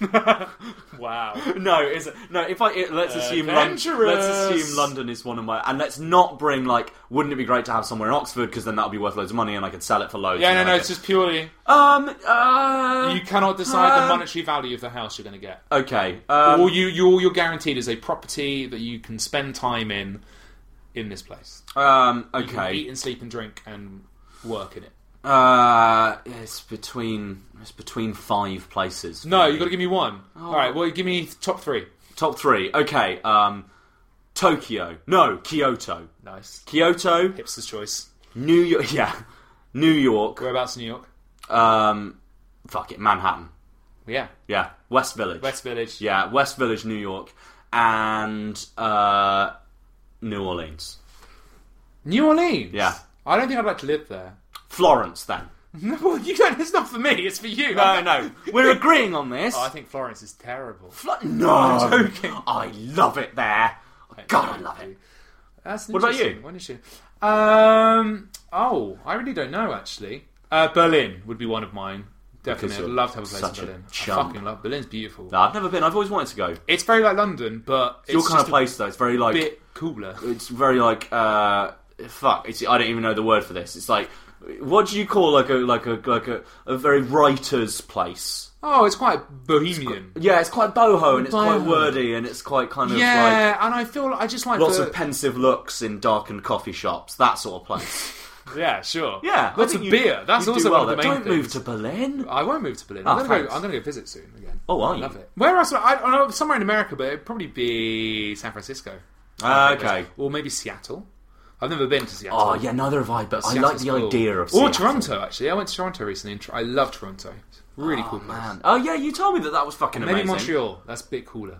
Wow. No, is it, no. If I it, let's assume London, Adventurous. let's assume London is one of my, and let's not bring like. Wouldn't it be great to have somewhere in Oxford because then that would be worth loads of money and I could sell it for loads. Yeah, and no, I no. could- It's just purely. um. Uh, You cannot decide the um, monetary value of the house you're going to get. Okay. Um, all you, you, all you're guaranteed is a property that you can spend time in, in this place. um. You can Okay. eat and sleep and drink and work in it. Uh. It's between. It's between five places. for No, me. you got to give me one. Oh. All right. Well, give me top three. Top three. Okay. Um. Tokyo. No, Kyoto. Nice. Kyoto. Hipster's choice. New York. Yeah. New York. Whereabouts in New York? Um. Fuck it. Manhattan. Yeah. Yeah. West Village. West Village. Yeah, West Village, New York, and uh, New Orleans. New Orleans. Yeah. I don't think I'd like to live there. Florence, then. No, well, you don't. It's not for me. It's for you. No, no, we're agreeing on this. Oh, I think Florence is terrible. Flo- no, I'm joking. I love it there. God, I love it. That's What about you? interesting. What is you? Um. Oh, I really don't know actually. Uh, Berlin would be one of mine. Definitely, Because I'd you're love to have a place such in a Berlin. I chump. fucking love Berlin's beautiful. No, I've never been. I've always wanted to go. It's very like London, but It's your it's kind just of place, though. It's very a like bit cooler. it's very like uh, fuck. It's I don't even know the word for this. It's like what do you call like a like a like a, a very writer's place? Oh, it's quite bohemian. Yeah, it's quite boho and it's quite Boho. wordy and it's quite kind of like. Yeah, and I feel I just like Lots the, of pensive looks in darkened coffee shops, that sort of place. Yeah, sure. Yeah, lots I of think you- beer. That's you do also well one of the there. main Don't move things. to Berlin. I won't move to Berlin. Oh, I'm going to go. thanks. I'm going to go visit soon again. Oh, are I you? love it. Where else? I don't know. Somewhere in America, but it'd probably be San Francisco. Ah, okay. Or maybe Seattle. I've never been to Seattle. Oh, yeah, neither have I, but I like Seattle's the cool. idea of Or Seattle. Toronto, actually. I went to Toronto recently. And tr- I love Toronto. It's a really Oh, cool place. man. Oh, yeah, you told me that that was fucking Maybe amazing. Montreal. That's a bit cooler.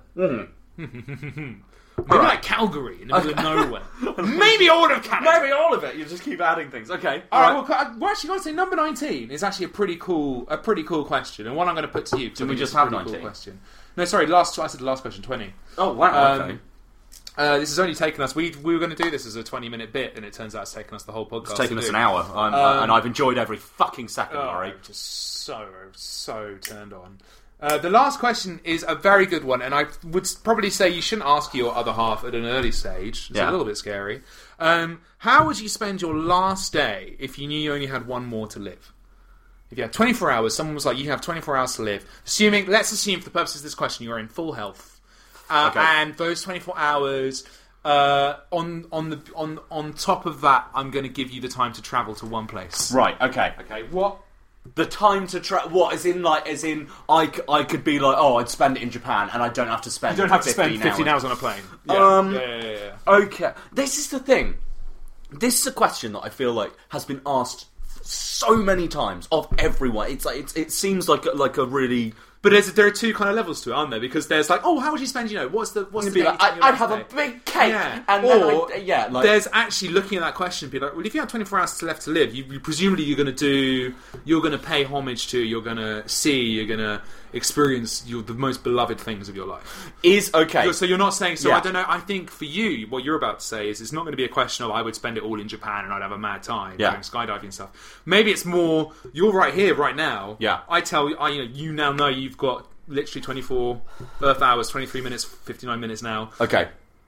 Mm. Maybe All right. like Calgary in the middle of nowhere. Maybe all of Canada. Maybe all of it. You just keep adding things. Okay. All right. Well, I- well, actually, I'd say number nineteen is actually a pretty cool, a pretty cool question, and one I'm going to put to you. Didn't we because just it's a have pretty cool nineteen? question. No, sorry. Last. I said the last question. Twenty. Oh, wow. Um, Okay. Uh, this has only taken us. We we were going to do this as a twenty-minute bit, and it turns out it's taken us the whole podcast. It's taken to us do. an hour, I'm, Um, and I've enjoyed every fucking second, Oh, Murray. I'm just so so turned on. Uh, the last question is a very good one, and I would probably say you shouldn't ask your other half at an early stage. It's Yeah. a little bit scary. Um, how would you spend your last day if you knew you only had one more to live? If you had twenty-four hours, someone was like, you have twenty-four hours to live. Assuming, let's assume for the purposes of this question, you're in full health, uh, Okay. and those twenty-four hours. Uh, on on the on on top of that, I'm going to give you the time to travel to one place. Right, okay. Okay. What? The time to tra- what? As in, like, as in, I, c- I could be like, oh, I'd spend it in Japan, and I don't have to spend. You don't have to spend fifteen fifteen hours on a plane. Yeah. Um, yeah, yeah, yeah, yeah. Okay, this is the thing. This is a question that I feel like has been asked so many times of everyone. It's like it's, it seems like a, like a really. But there's, there are two kind of levels to it, aren't there? Because there's like, oh, how would you spend? You know, what's the what's the Be day like, you I, spend your I'd last have a day? big cake, Yeah. and or then I, yeah, like there's actually looking at that question, be like, well, if you have twenty-four hours left to live, you, you presumably you're going to do, you're going to pay homage to, you're going to see, you're going to experience your, the most beloved things of your life. is okay. So you're not saying. So Yeah. I don't know. I think for you, what you're about to say is it's not going to be a question of I would spend it all in Japan and I'd have a mad time Yeah. doing skydiving and stuff. Maybe it's more you're right here, right now. Yeah. I tell you, I you know you now know you've got literally twenty-four Earth hours, twenty-three minutes, fifty-nine minutes now. Okay.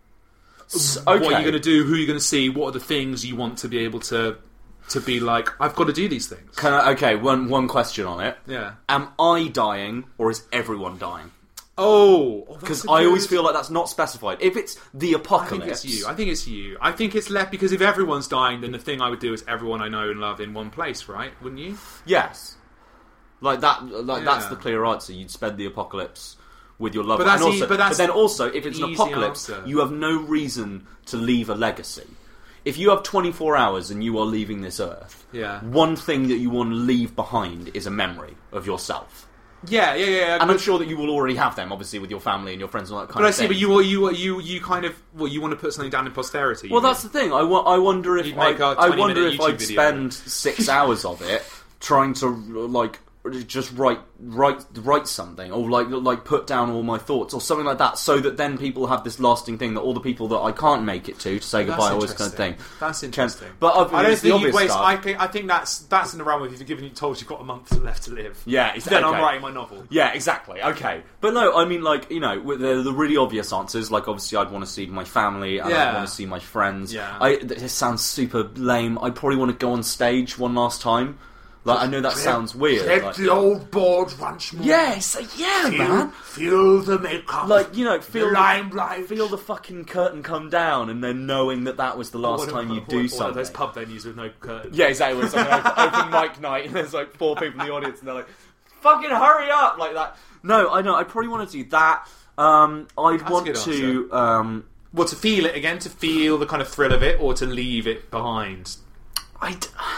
S- What okay. are you going to do? Who are you going to see? What are the things you want to be able to to be like? I've got to do these things. Can I, okay, one one question on it. Yeah. Am I dying or is everyone dying? Oh, oh, Because that's a I always good- feel like that's not specified. If it's the I apocalypse, think it's you. I think it's you. I think it's left because if everyone's dying, then the thing I would do is everyone I know and love in one place, right? Wouldn't you? yes, like that. Like that's Yeah. the clear answer. You'd spend the apocalypse with your loved But one. that's And e- also, but that's then also, if it's an an easy apocalypse, answer. you have no reason to leave a legacy. If you have twenty-four hours and you are leaving this earth, Yeah. one thing that you want to leave behind is a memory of yourself. Yeah, yeah, yeah. And I'm sure that you will already have them, obviously, with your family and your friends and all that kind But I of see. thing. But you, you, you, you kind of, well, you want to put something down in posterity. Well, you that's the thing. I, wa- I wonder if You'd I, make a I twenty wonder minute if YouTube I'd video. spend six hours of it trying to like just write write write something or like like put down all my thoughts or something like that, so that then people have this lasting thing that all the people that I can't make it to to say That's goodbye, all this kind of interesting. thing. That's Can- interesting. But obviously, I don't the think obvious you'd waste. stuff- I think. I think that's that's in the realm of if you've given told you've got a month left to live. Yeah, it's- then I'm okay. writing my novel. Yeah, exactly. Okay, but no, I mean, like, you know, with the, the really obvious answers, like obviously I'd want to see my family, and Yeah. I'd want to see my friends. Yeah. I, this sounds super lame. I'd probably want to go on stage one last time. Like, I know that sounds weird. Hit Like, the old board once more. yes, yeah, Feel, man. feel the makeup. Like, you know, feel the limelight. feel the fucking curtain come down, and then knowing that that was the last One of- time you one- do one something. of those pub venues with no curtain. Yeah, exactly. It's like an open, open mic night, and there's like four people in the audience, and they're like, "Fucking hurry up!" like that. No, I know. I probably want to do that. Um, I'd That's a want good to. Um, Well, to feel it again, to feel the kind of thrill of it, or to leave it behind. I.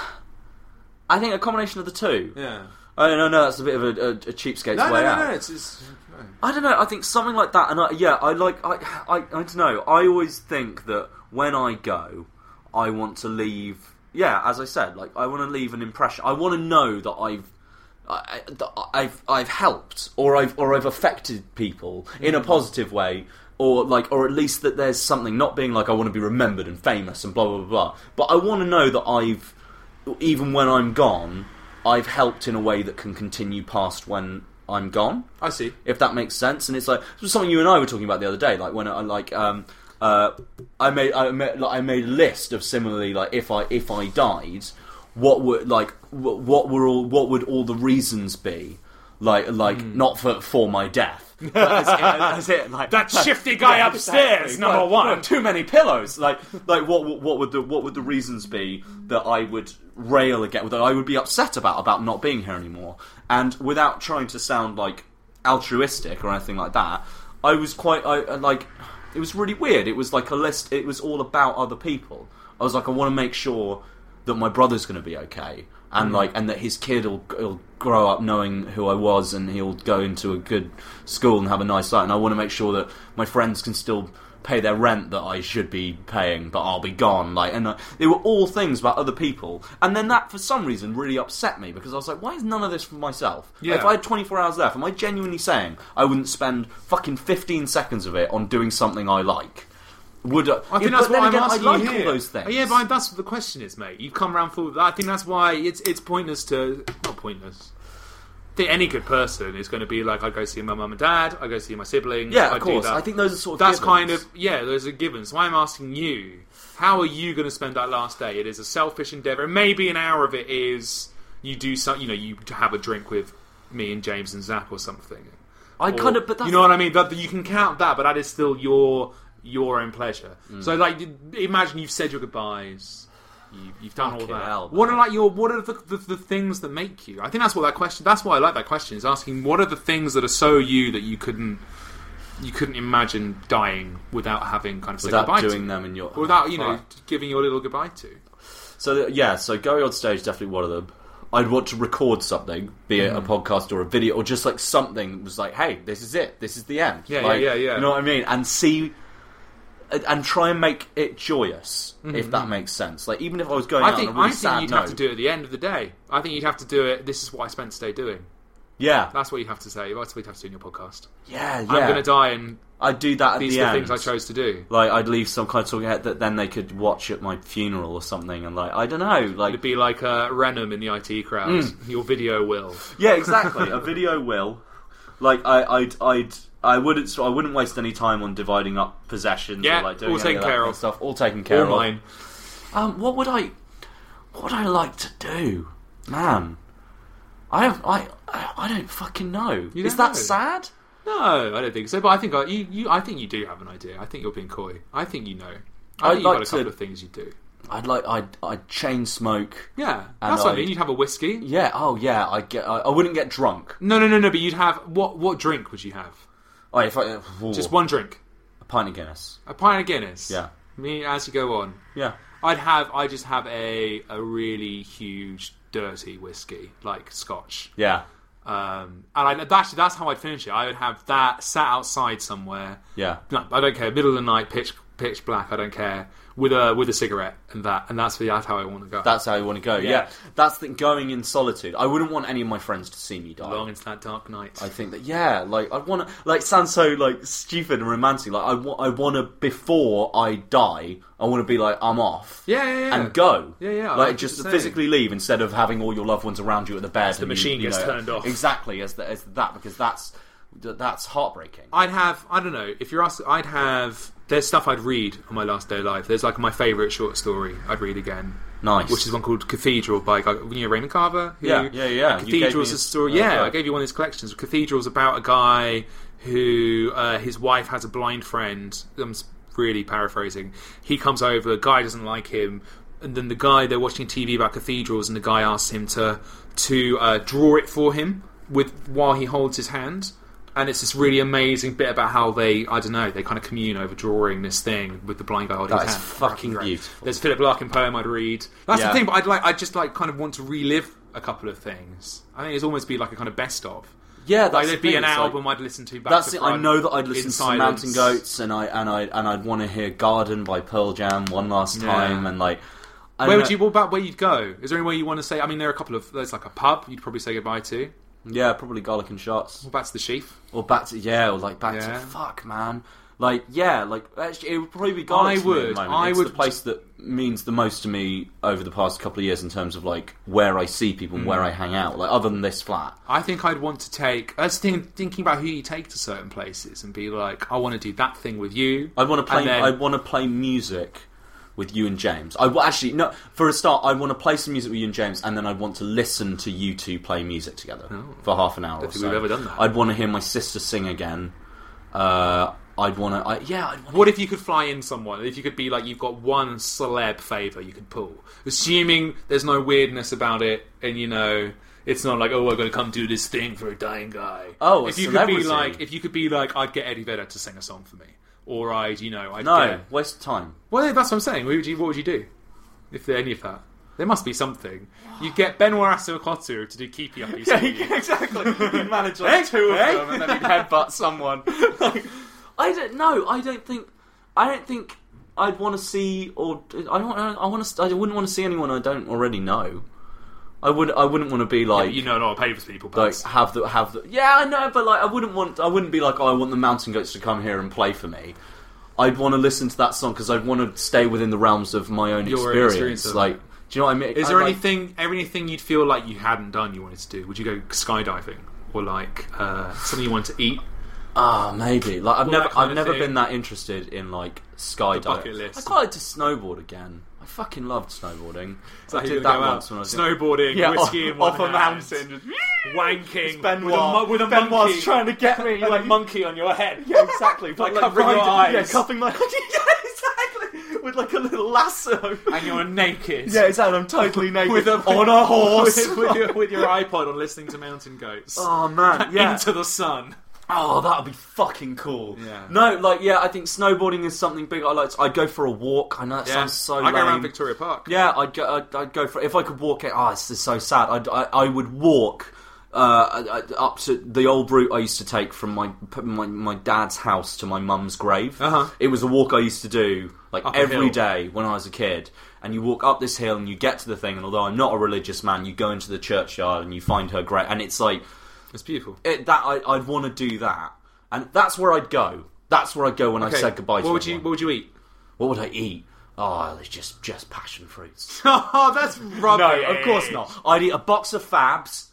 I think a combination of the two. Yeah. I don't know. That's a bit of a, a, a cheapskate's No, no, way no, out. no. It's, it's no. I don't know. I think something like that, and I, yeah, I like. I, I, I don't know. I always think that when I go, I want to leave. Yeah, as I said, like I want to leave an impression. I want to know that I've, I, that I've, I've helped, or I've, or I've affected people in a positive way, or like, or at least that there's something. Not being like I want to be remembered and famous and blah blah blah. blah. But I want to know that I've, even when I'm gone, I've helped in a way that can continue past when I'm gone. I see. If that makes sense. And it's like it was something you and I were talking about the other day. Like when I like um uh I made I made like, I made a list of similarly like if I if I died, what would like what, what were all what would all the reasons be like like not for for my death. That's it, that's it. Like, That shifty guy upstairs, exactly. number No, one. no, too many pillows. Like, like what, what, what would the, what would the reasons be that I would rail against, that I would be upset about, about not being here anymore? And without trying to sound like altruistic or anything like that, I was quite, I like, it was really weird. It was like a list. It was all about other people. I was like, I want to make sure that my brother's going to be okay. And like, and that his kid will, will grow up knowing who I was, and he'll go into a good school and have a nice life. And I want to make sure that my friends can still pay their rent that I should be paying, but I'll be gone. Like, and uh, they were all things about other people. And then that, for some reason, really upset me, because I was like, why is none of this for myself? Yeah. Like, if I had twenty-four hours left, am I genuinely saying I wouldn't spend fucking fifteen seconds of it on doing something I like? Would I, I think yeah, that's but then what again, I'm asking I like you here. all those things. Oh, yeah, but that's what the question is, mate. You've come around full. I think that's why it's it's pointless to not pointless. I think any good person is going to be like, I go see my mum and dad, I go see my siblings. Yeah, I of do course. that. I think those are sort of that's givens. kind of yeah. Those are givens. So I'm asking you, how are you going to spend that last day? It is a selfish endeavour. And maybe an hour of it is you do some, you know, you have a drink with me and James and Zach or something. I Or- kind of, but that's you know what I mean. That you can count that, but that is still your your own pleasure. Mm. So, like, imagine you've said your goodbyes, you, you've done all Fucking that. hell, what are man. like your what are the, the the things that make you? I think that's what that question. That's why I like that question. Is asking what are the things that are so you that you couldn't you couldn't imagine dying without having kind of said without goodbye doing to, them in your or without you know Fuck. giving your little goodbye to. So yeah, so going on stage, definitely one of them. I'd want to record something, be it Mm. a podcast or a video, or just like something that was like, hey, this is it, this is the end. Yeah, like, yeah, yeah, yeah. You know what I mean? And see, and, and try and make it joyous, if that makes sense. Like, even if I was going I out think on a really I sad think you'd note, have to do it at the end of the day. I think you'd have to do it. This is what I spent today doing. yeah, That's what you have to say. That's what you have to do in your podcast. yeah, yeah. I'm going to die, and I'd do that at these the are the end. things I chose to do. Like, I'd leave some kind of talking head that then they could watch at my funeral or something, and like, I don't know, like, It'd be like uh, Renham in the I T crowd. Mm. Your video will. yeah, exactly. A video will, like, I, I'd, I'd, I wouldn't, so I wouldn't waste any time on dividing up possessions Yeah, or like doing all any taken of that care kind of. stuff. All taken care Or of. mine. Um, what would I, what would I like to do, man? I have, I, I, I don't fucking know. You Is don't that know? sad? No, I don't think so. But I think I, you, you, I think you do have an idea. I think you're being coy. I think you know. I I'd think you've like got a couple to- of things you do. I'd like, I'd, I'd chain smoke. Yeah, And that's what I I'd- mean. You'd have a whiskey. Yeah, oh yeah, I get, I, I wouldn't get drunk. No, no, no, no. But you'd have what? What drink would you have? Oh, if I, ooh, Just one drink. a pint of Guinness. A pint of Guinness. Yeah. Me as you go on. Yeah. I'd have. I just have a a really huge dirty whiskey like Scotch. Yeah. Um, and I, that's that's how I'd finish it. I would have that sat outside somewhere. Yeah. No, I don't care. Middle of the night, pitch pitch black. I don't care. With a with a cigarette and that, and that's that's how I want to go. That's how you want to go. Yeah, Yeah. that's the going in solitude. I wouldn't want any of my friends to see me die. long into that dark night. I think that yeah, like I want to like sounds so like stupid and romantic. Like I want, I want to before I die, I want to be like I'm off. Yeah, yeah, yeah. and go. Yeah, yeah, I Like like what just you're saying. physically leave instead of having all your loved ones around you at the bed. the and machine you, you gets know, turned off. Exactly as the, as that because that's that's heartbreaking. I'd have. I don't know. If you're asking, I'd have. There's stuff I'd read on my last day of life. There's like my favourite short story I'd read again. Nice. Which is one called Cathedral by a guy, you know, Raymond Carver. Who, Yeah, yeah, yeah. and You gave Cathedral's me a his- story. oh, yeah, yeah. I gave you one of his collections. Cathedral's about a guy who uh, his wife has a blind friend. I'm really paraphrasing. He comes over. The guy doesn't like him, and then the guy they're watching T V about cathedrals, and the guy asks him to to uh, draw it for him with while he holds his hand. And it's this really amazing bit about how they, I don't know, they kind of commune over drawing this thing with the blind guy holding That his is hand. fucking Great. beautiful. There's a Philip Larkin poem I'd read. That's Yeah. the thing, but I'd like, I just like kind of want to relive a couple of things. I think it's almost be like a kind of best of. Yeah, that's Like the there'd be thing, an it's like- album I'd listen to back That's to it. I front know that I'd in listen to silence. Mountain Goats, and I and I and I'd want to hear Garden by Pearl Jam one last time, Yeah. and like. I Where know- would you? What about where you'd go? Is there anywhere you want to say? I mean, there are a couple of. There's like a pub you'd probably say goodbye to. Yeah, probably Garlic and Shots. What about the Sheaf? Or back to yeah, or like back Yeah. to fuck, man. Like yeah, like actually, it would probably be Garlic. I for me at the would- moment. I it's would- the place that means the most to me over the past couple of years in terms of like where I see people and where I hang out. Like other than this flat. I think I'd want to take. I was thinking, thinking about who you take to certain places and be like, I want to do that thing with you. I want to play. And then- I want to play music with you and James. I well, actually no. For a start, I want to play some music with you and James, and then I'd want to listen to you two play music together oh. for half an hour. I don't think or so. we've ever done that. I'd want to hear my sister sing again. Uh, I'd want to. I, yeah. I'd wanna... What if you could fly in someone? If you could be like, you've got one celeb favour you could pull, assuming there's no weirdness about it, and you know. It's not like, oh, I'm going to come do this thing for a dying guy. Oh, if you celebrity. could be like, if you could be like, I'd get Eddie Vedder to sing a song for me, or I'd, you know, I'd no get... waste of time. Well, that's what I'm saying. What would you, what would you do if there any of that? There must be something. You get Benoit Assekotu to do keepy uppies. Yeah, yeah, exactly. You'd manage like hey, two of hey. them, and then you'd headbutt someone. Like, I don't know. I don't think. I don't think I'd want to see, or I don't. I want to. I wouldn't want to see anyone I don't already know. I would. I wouldn't want to be like yeah, you know a lot of Pavers people, like but have the have the. Yeah, I know, but like I wouldn't want. I wouldn't be like, oh, I want the Mountain Goats to come here and play for me. I'd want to listen to that song because I'd want to stay within the realms of my own Your experience. experience like, do you know what I mean? Is there I, like, anything, anything you'd feel like you hadn't done you wanted to do? Would you go skydiving or like uh, something you wanted to eat? Ah, maybe. Like I've All never, that kind I've of never thing. been that interested in like skydiving. bucket list. I quite like to snowboard again. I fucking loved snowboarding. So I you did go that out once when I was snowboarding, yeah, whiskey off, in one off a hand, mountain, just wanking Benoit, with a, mo- with a Benoit's monkey trying to get me with like, a monkey on your head. Yeah, exactly. Like But, covering your riding- eyes. Yeah, cupping my yeah, exactly. With like a little lasso. And you're naked. Yeah, exactly. I'm totally naked with a, on a horse with, with, your, with your iPod on, listening to Mountain Goats. Oh man, yeah. Into the sun. Oh, that would be fucking cool. Yeah. No, like, yeah, I think snowboarding is something big. I like. To, I'd go for a walk. I know that Yeah. sounds so. I lame. go around Victoria Park. Yeah, I'd go. I'd, I'd go for if I could walk it. Oh, this is so sad. I'd, I I would walk uh, up to the old route I used to take from my my, my dad's house to my mum's grave. Uh-huh. It was a walk I used to do like Up a every hill. day when I was a kid. And you walk up this hill and you get to the thing. And although I'm not a religious man, you go into the churchyard and you find her grave. And it's like It's beautiful. it, that I, I'd want to do that. And that's where I'd go. That's where I'd go when Okay. I said goodbye to What would you everyone. What would you eat? What would I eat? Oh, it's just just passion fruits. Oh, that's rubbish. No, of course not. I'd eat a box of Fabs.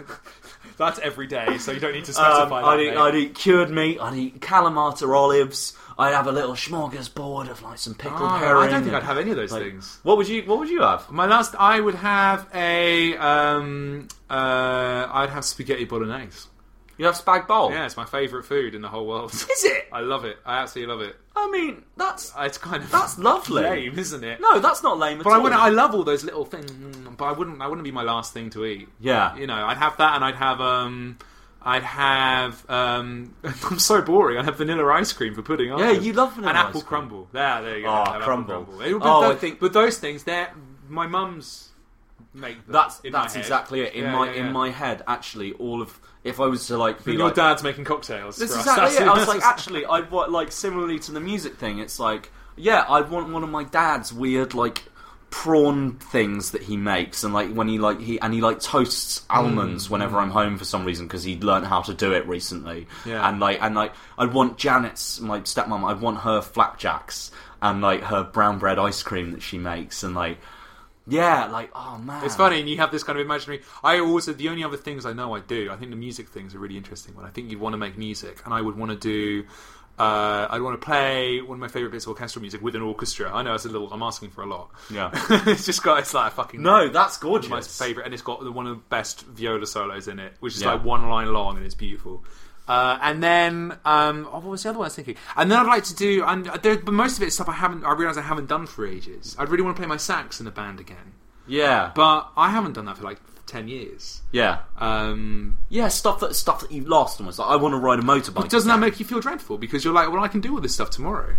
That's every day, so you don't need to Um, specify that. I'd, eat, mate. I'd eat cured meat. I'd eat Kalamata olives. I'd have a little smorgasbord of like some pickled Oh, herring. I don't think and, I'd have any of those like, things. What would you What would you have? My last, I would have a, um, uh, I'd have spaghetti bolognese. You have spag bowl. Yeah, it's my favourite food in the whole world. Is it? I love it. I absolutely love it. I mean, that's It's kind of that's lovely. lame, isn't it? No, that's not lame at But all. I wouldn't. I love all those little things. But I wouldn't. I wouldn't be my last thing to eat. Yeah. You know, I'd have that, and I'd have. Um, I'd have. Um, I'm so boring. I'd have vanilla ice cream for pudding. Yeah, you love vanilla and ice apple cream. crumble. There, there you go. Oh, I'd have apple crumble. crumble. It would be Oh, tho- I think- But those things, they're my mum's. Make them That's in my that's head. exactly it. In Yeah, my yeah, yeah. in my head, actually, all of if I was to like be And your like, dad's making cocktails. This for is us. exactly it. That's- I was like, that's- actually, I'd want like similarly to the music thing. It's like, yeah, I'd want one of my dad's weird like prawn things that he makes, and like when he like he and he like toasts almonds Mm. whenever I'm home for some reason because he'd learned how to do it recently. Yeah. And like and like I'd want Janet's my stepmom. I'd want her flapjacks and like her brown bread ice cream that she makes, and like. Yeah, like, oh man. It's funny, and you have this kind of imaginary. I also, the only other things I know I do, I think the music things are really interesting. When I think you'd want to make music, and I would want to do, uh, I'd want to play one of my favourite bits of orchestral music with an orchestra. I know it's a little, I'm asking for a lot. Yeah. It's just got, it's like a fucking. No, that's gorgeous. My favourite, and it's got one of the best viola solos in it, which is Yeah. like one line long, and it's beautiful. Uh, and then, um, oh, what was the other one I was thinking? And then I'd like to do, and there, but most of it is stuff I haven't, I realise I haven't done for ages. I'd really want to play my sax in a band again. Yeah. But I haven't done that for like ten years. Yeah. Um, Yeah, stuff that stuff that you've lost almost. Like, I want to ride a motorbike. but doesn't that make you feel dreadful? Because you're like, well, I can do all this stuff tomorrow.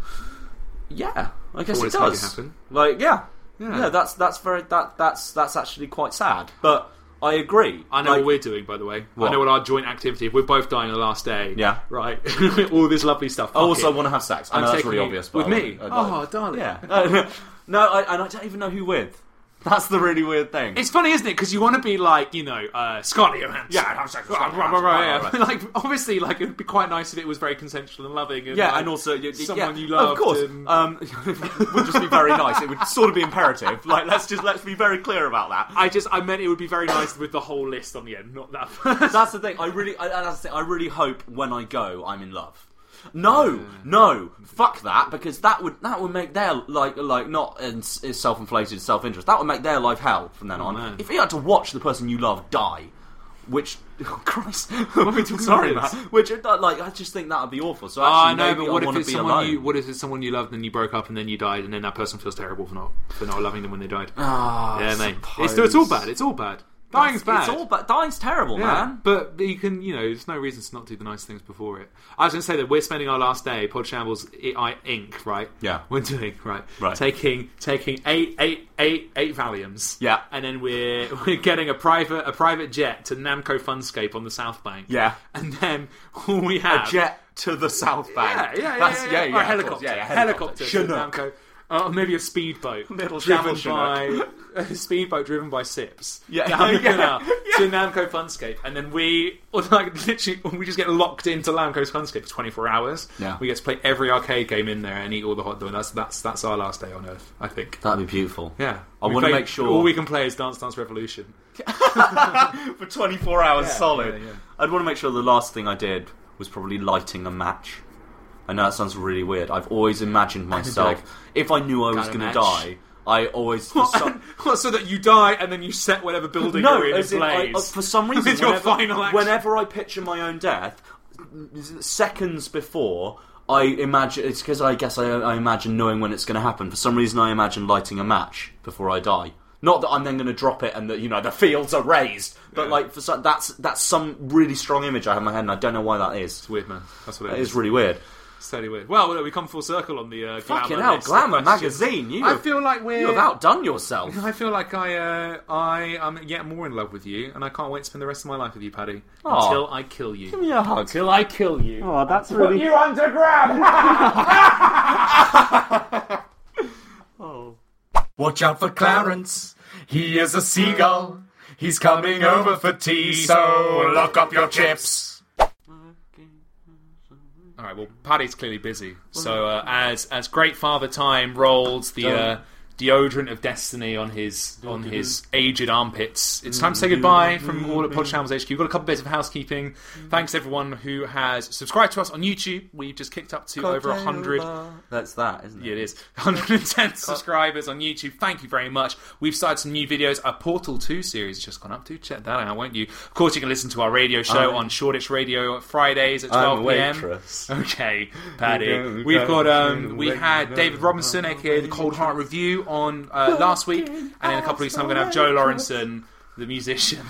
Yeah, I guess Always it make does. it happen. Like, yeah. Yeah. yeah, That's that's very that that's that's actually quite sad. But I agree. I know Like, what we're doing, by the way. What? I know what our joint activity. If we're both dying on the last day, Yeah. right. all this lovely stuff. I Fuck also it. want to have sex. I I'm know that's taking really you- obvious. with but I me. want- I'd like- Oh, darling. Yeah. No, I, and I don't even know who with. That's the really weird thing. It's funny, isn't it? Because you want to be like, you know, uh, Scarlett Johansson. Yeah, I'd have sex with Right, Scarlett right, right, Johansson. yeah. Like, obviously, like it'd be quite nice if it was very consensual and loving. And, yeah, like, and also you, someone yeah, you loved. Of course, and- um, it would just be very nice. It would sort of be imperative. Like, let's just let's be very clear about that. I just, I meant it would be very nice with the whole list on the end, not that. That's the thing. I really, I, that's the thing. I really hope when I go, I'm in love. No, no, fuck that, because that would that would make their like like not in, in self-inflated self-interest. That would make their life hell from then on. man. If you had to watch the person you love die, which oh Christ, Sorry, about? Matt. Which like I just think that would be awful. So Ah, actually, no, maybe but what I if want to it's be someone alone. you? What if it's someone you loved and you broke up and then you died and then that person feels terrible for not for not loving them when they died? Ah, yeah, I mate. suppose. It's, it's all bad. It's all bad. Dying's bad. It's all bad. Dying's terrible, Yeah, man. but you can, you know, there's no reason to not do the nice things before it. I was going to say that we're spending our last day, Pod Shambles I Incorporated, right? Yeah. We're doing, right, Right. taking taking eight, eight, eight, eight Valiums. Yeah. And then we're we're getting a private a private jet to Namco Funscape on the South Bank. Yeah. And then all we have... A jet to the South Bank. Yeah, yeah, yeah. That's, yeah, yeah, yeah. yeah, Or a of helicopter. course, yeah, yeah, helicopter. to Chinook. Namco. Uh, maybe a speedboat. Little driven Chinook. by a speedboat driven by Sips. Yeah. down the Yeah. canal to Namco Funscape, and then we, or like literally, we just get locked into Namco's Funscape for twenty-four hours. Yeah. We get to play every arcade game in there and eat all the hot dogs. That's that's that's our last day on Earth, I think. That'd be beautiful. Yeah. I We want to play- make sure all we can play is Dance Dance Revolution. for twenty-four hours Yeah, solid. yeah, yeah. I'd want to make sure the last thing I did was probably lighting a match. I know that sounds really weird. I've always imagined myself, like, if I knew I was got a going to match? die, I always... For some, So that you die and then you set whatever building no, you're in as in, I, ablaze. uh, for some reason, With your whenever, final action. whenever I picture my own death, seconds before, I imagine... It's because I guess I, I imagine knowing when it's going to happen. For some reason, I imagine lighting a match before I die. Not that I'm then going to drop it and that, you know, the fields are raised. But, Yeah. like, for some, that's that's some really strong image I have in my head, and I don't know why that is. It's weird, man. That's what it It is. is really weird. It's totally weird. Well, we come full circle on the uh, Glamour Fucking hell, list of Glamour questions. magazine. You I have, feel like we're... you have outdone yourself. I feel like I, uh, I am yet more in love with you, and I can't wait to spend the rest of my life with you, Paddy. Aw. Until I kill you. Give me a hug. Until I kill you. Oh, that's really... You underground! Watch out for Clarence. He is a seagull. He's coming over for tea, so lock up your chips. All right. Well, Paddy's clearly busy. So uh, as as Great Father Time rolls the uh, deodorant of destiny on his on his aged armpits, it's time to say goodbye from all at Pod Shambles H Q. We've got a couple bits of housekeeping. Thanks everyone who has subscribed to us on YouTube. We've just kicked up to over a hundred. That's that, isn't it? Yeah, it is. one hundred ten subscribers on YouTube. Thank you very much. We've started some new videos. A Portal two series has just gone up. Do check that out, won't you? Of course, you can listen to our radio show I'm- on Shoreditch Radio Fridays at I'm twelve a p.m. waitress. Okay, Paddy. Okay, We've got um, okay. we had David Robinson, aka the Cold Heart Review, on uh, last week, and in a couple of weeks' time, I'm going to have Joe Lawrenson, the musician,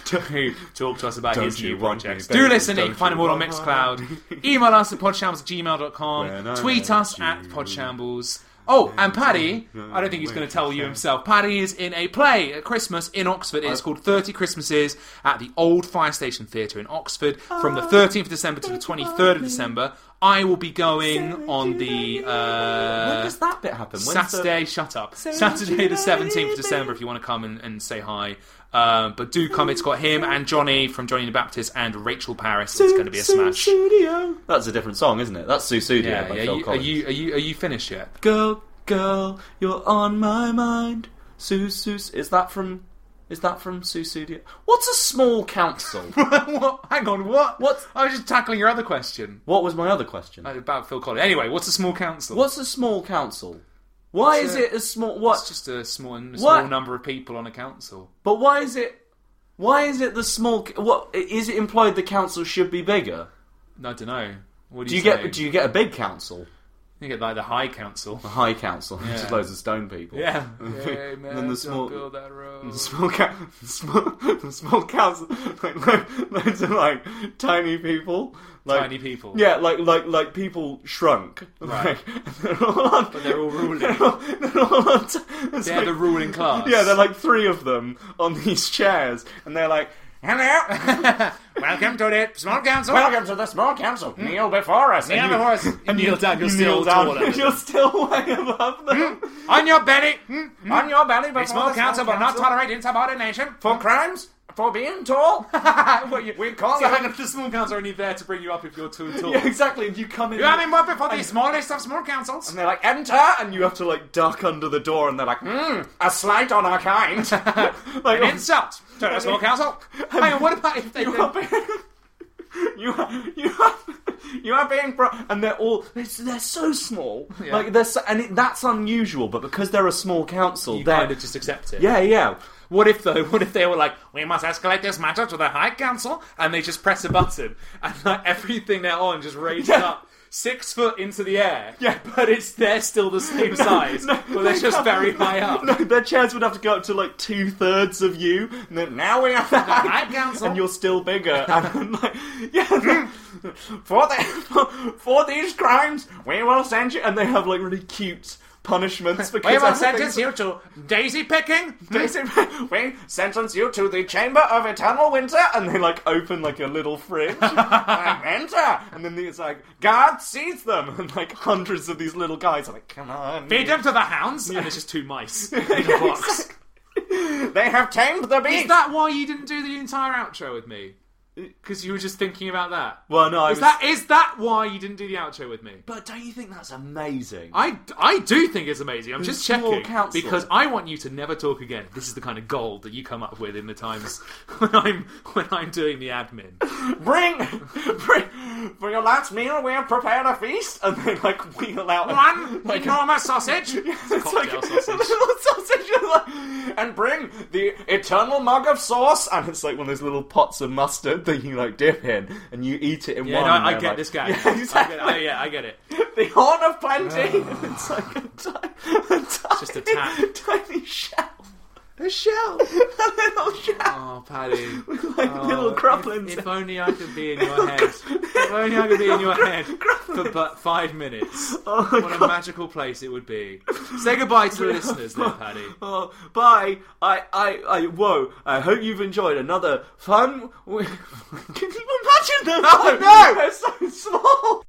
to talk to us about Don't his you new want projects. me, Do baby? listen. You Don't can find them you all on want Mixcloud. Email us at podshambles at gmail dot com. When I Tweet met us you. at podshambles. Oh, and Paddy, I don't think he's going to tell you himself. Paddy is in a play at Christmas in Oxford. It's called thirty Christmases at the Old Fire Station Theatre in Oxford from the thirteenth of December to the twenty-third of December. I will be going on the... Uh, When does that bit happen? When's Saturday, shut up. Saturday the seventeenth of December if you want to come and, and say hi. Um, but do come, it's got him and Johnny from Johnny the Baptist and Rachel Paris. It's going to be a smash. Studio. That's a different song, isn't it? That's Sue Studio Yeah, by yeah. Phil You, are Collins. you are you are you finished yet? Girl, girl, you're on my mind. Sue, Sue. Is that from... Is that from Sue Studio? What's a small council? What? Hang on, what? What? I was just tackling your other question What was my other question? about Phil Collins. Anyway, what's a small council? What's a small council? Why It's is a- it a small... What? It's just a small, a small What? number of people on a council. But why is it... Why is it the small... What is it implied the council should be bigger? I don't know. What do Do you, you say? get do you get a big council? You get like the High Council. A high council, Yeah. just loads of stone people. Yeah. And Hey, man, then the don't small, build that road. the small, ca- the small, the small council, like lo- loads of like tiny people, like, Tiny people. Yeah, like like like people shrunk. Right. Like, they're all on, But they're all ruling. They're all, they're all on t- it's They're like- the ruling class. Yeah, they're like three of them on these chairs, and they're like, Hello! Welcome to the small council. "Welcome to the small council. Kneel before us." Kneel And you- before us. And Neil you, down, you're you still kneel down, taller than you're them. still way above them. On your belly. Mm. On your belly before The small the council will not council. tolerate insubordination. For crimes, for being tall. Well, you, We call so it- hang on, the small council are only there to bring you up if you're too tall. Yeah, exactly. And you come in. You have been one before the smallest of small councils. And they're like, enter! And you have to, like, duck under the door, and they're like, hmm, a slight on our kind. Like, An insult to the small council. Hang on, what about if they you then... have, you have, you have, You are being bro-, and they're all they're, they're so small, Yeah. like they're so, and it, that's unusual. But because they're a small council, You they're kind of just accept it. yeah, yeah. What if though? What if they were like, we must escalate this matter to the High Council, and they just press a button, and like everything they're on just raises Yeah. up six foot into the air. Yeah. but it's they're still the same size, no, but they're just very high up. No, their chairs would have to go up to like two thirds of you, and then now we have the High Council. and you're still bigger. And like, yeah, for the, for, for these crimes, we will send you. And they have like really cute punishments because We will everything's- sentence you to daisy picking. Daisy, we sentence you to the Chamber of Eternal Winter, and they like open like a little fridge, and enter, and then it's like guard seize them, and like hundreds of these little guys are like, come on, Feed them to the hounds, and it's just two mice in a Yeah, box. exactly. They have tamed the beast. Is that why you didn't do the entire outro with me? Because you were just thinking about that. Well, no, I Is was... that is that why you didn't do the outro with me? But don't you think that's amazing? I, I do think it's amazing. I'm just small checking council. because I want you to never talk again. This is the kind of gold that you come up with in the times when I'm when I'm doing the admin. Bring, bring, for your last meal, we have prepared a feast, and they like wheel out One like enormous sausage, It's cocktail like sausage. a little sausage, and bring the eternal mug of sauce, and it's like one of those little pots of mustard that you like dip in, and you eat it in Yeah, one. no, and I they're get like- this guy. Yeah, exactly. I get, oh, yeah, I get it. The horn of plenty. It's like a, ti- a tiny, just a tap. tiny shell, A shell. a little shell, Oh, Paddy. with like Oh, little crumplings. If, if only I could be in your head. If only I could be in your head for but five minutes. Oh, What a magical place it would be. Say goodbye to the listeners there, Paddy. Oh, bye. I, I, I, whoa. I hope you've enjoyed another fun. Can you imagine them? Oh, no! They're so small.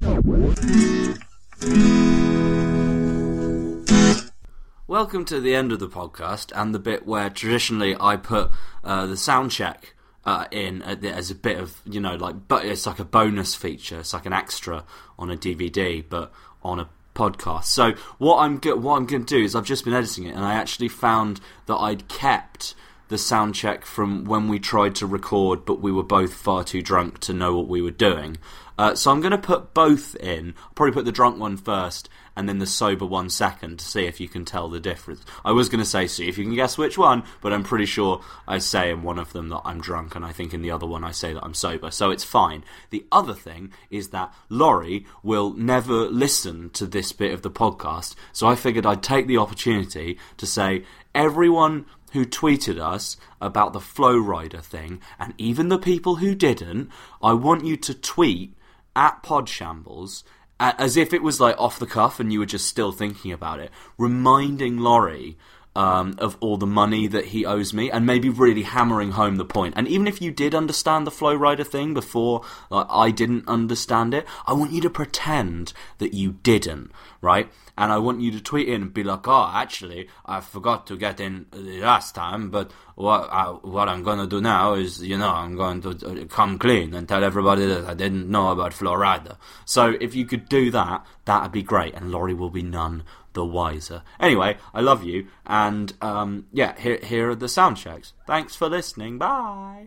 Welcome to the end of the podcast and the bit where traditionally I put uh, the sound check uh, in at the, as a bit of, you know, like, but it's like a bonus feature. It's like an extra on a D V D, but on a podcast. So what I'm go- what I'm going to do is I've just been editing it, and I actually found that I'd kept the sound check from when we tried to record, but we were both far too drunk to know what we were doing. Uh, so I'm going to put both in. I'll probably put the drunk one first, and then the sober one second, to see if you can tell the difference. I was going to say, see if you can guess which one, but I'm pretty sure I say in one of them that I'm drunk, and I think in the other one I say that I'm sober, so it's fine. The other thing is that Laurie will never listen to this bit of the podcast, so I figured I'd take the opportunity to say, everyone who tweeted us about the Flow Rider thing, and even the people who didn't, I want you to tweet at Podshambles, as if it was like off the cuff and you were just still thinking about it, reminding Laurie um, of all the money that he owes me, and maybe really hammering home the point. And even if you did understand the Flow Rider thing before, like, I didn't understand it, I want you to pretend that you didn't, right? And I want you to tweet in and be like, oh, actually, I forgot to get in the last time, but what, I, what I'm going to do now is, you know, I'm going to come clean and tell everybody that I didn't know about Flow Rider. So if you could do that, that would be great, and Laurie will be none the wiser. Anyway, I love you, and um, yeah, here, here are the sound checks. Thanks for listening. Bye.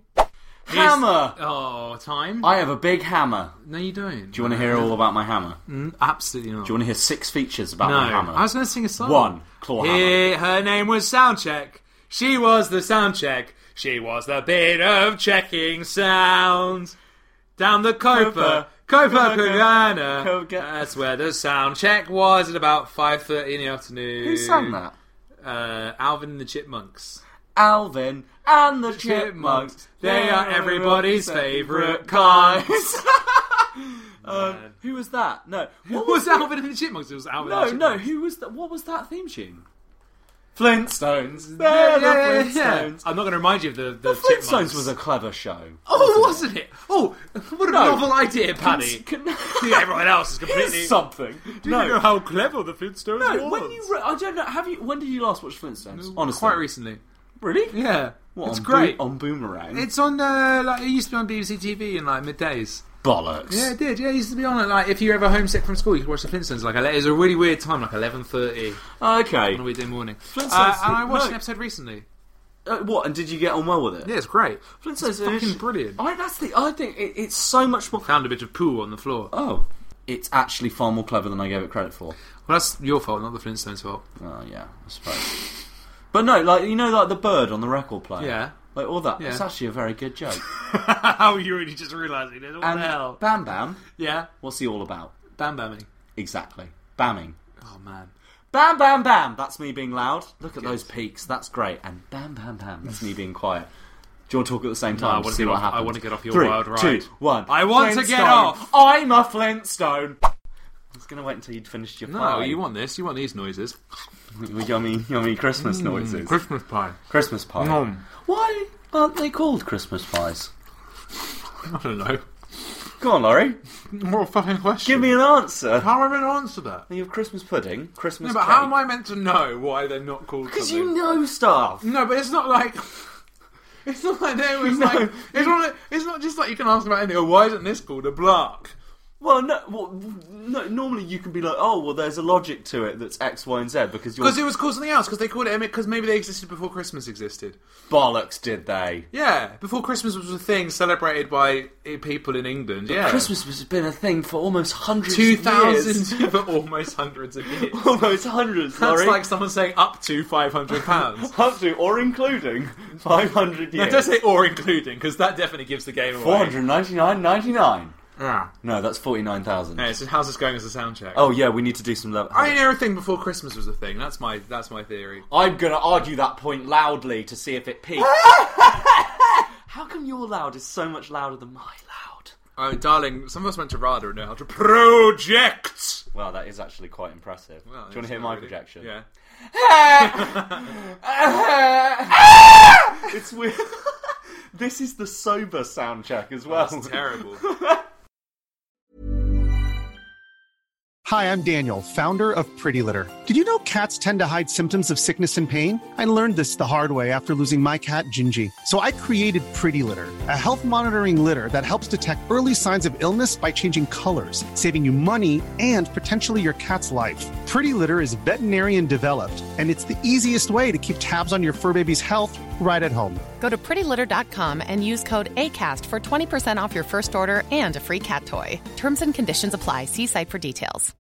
Hammer! Oh, time? I have a big hammer. No, you don't. Do you want to hear all about my hammer? Mm, absolutely not. Do you want to hear six features about no, my hammer? I was going to sing a song. One, claw hammer. Here, her name was Soundcheck. She was the soundcheck. She was the bit of checking sound. Down the Copa, Copa Cagana. Copa. That's where the sound check was at about five thirty in the afternoon. Who sang that? Uh, Alvin and the Chipmunks. Alvin and the Chipmunks. They are everybody's favourite guys. um, who was that? No. What was Alvin and the Chipmunks? It was Alvin No, and the no. Chipmunks. Who was that? What was that theme tune? Flintstones. Yeah, They're yeah, the yeah, yeah. Flintstones. I'm not going to remind you of the, the, The Flintstones Chipmunks. was a clever show. Oh, wasn't it? Oh, what a No. novel idea, Paddy. Can- Yeah, everyone else is completely... Here's something. Do you know how clever the Flintstones No, was? when you re- I don't know. Have you? When did you last watch Flintstones? Honestly, Quite recently. Really? Yeah. What, it's on great. Bo- on Boomerang. It's on, uh, like, it used to be on B B C T V in, like, middays. bollocks. Yeah, it did. Yeah, it used to be on it. Like, if you were ever homesick from school, you could watch the Flintstones. Like, it was a really weird time, like eleven thirty Okay. on a weekday morning. Flintstones- Uh, and I watched no. an episode recently. Uh, what? And did you get on well with it? Yeah, it's great. Flintstones It's fucking brilliant. I, that's the. I think it, it's so much more. Found a bit of poo on the floor. Oh, it's actually far more clever than I gave it credit for. Well, that's your fault, not the Flintstones' fault. Oh yeah, I suppose. But no, like you know, like the bird on the record player. Yeah. Like all that. Yeah. It's actually a very good joke. How you already just realising it? What and the hell? Bam Bam. Yeah. What's he all about? Bam bamming. Exactly. Bamming. Oh man. Bam bam bam. That's me being loud. Look at those peaks. That's great. And bam bam bam. That's me being quiet. Do you want to talk at the same No, I time? want to see get what off- I happens. want to get off your Three, wild ride. Two, one. I want to get Flintstone. off. I'm a Flintstone. I was going to wait until you'd finished your No, pie. you want this. You want these noises. Yummy, yummy Christmas noises. Christmas pie. Christmas pie. Mm. Why aren't they called Christmas pies? I don't know. Go on, Laurie. What a fucking question. Give me an answer. How am I going to answer that? You have Christmas pudding, Christmas No, but cake. how am I meant to know why they're not called Because something? you know stuff. No, but it's not like... It's not like they was No. like... It's not, it's not just like you can ask about anything. Oh, why isn't this called a block? Well, no, well, no. Normally you can be like, oh, well, there's a logic to it that's X, Y, and Z because you're... Because it was called something else. Because they called it... Because maybe they existed before Christmas existed. bollocks, did they? Yeah. Before Christmas was a thing celebrated by people in England. Yeah. Christmas has been a thing for almost hundreds two of years. thousand for almost hundreds of years. Almost hundreds, That's Laurie. like someone saying up to five hundred pounds. Up to or including five hundred No, years. don't say or including, because that definitely gives the game away. four hundred ninety-nine ninety-nine. Yeah. No, that's forty-nine thousand. Yeah, so how's this going as a sound check? Oh yeah, we need to do some level. I mean, everything before Christmas was a thing. That's my that's my theory. I'm gonna argue that point loudly to see if it peaks. How come your loud is so much louder than my loud? Oh, darling, some of us went to RADA and know how to project. Well, that is actually quite impressive. Well, do you want it's to hear not my really- projection? Yeah. It's weird. This is the sober sound check as well. That's terrible. Hi, I'm Daniel, founder of Pretty Litter. Did you know cats tend to hide symptoms of sickness and pain? I learned this the hard way after losing my cat, Gingy. So I created Pretty Litter, a health monitoring litter that helps detect early signs of illness by changing colors, saving you money and potentially your cat's life. Pretty Litter is veterinarian developed, and it's the easiest way to keep tabs on your fur baby's health right at home. Go to pretty litter dot com and use code ACAST for twenty percent off your first order and a free cat toy. Terms and conditions apply. See site for details.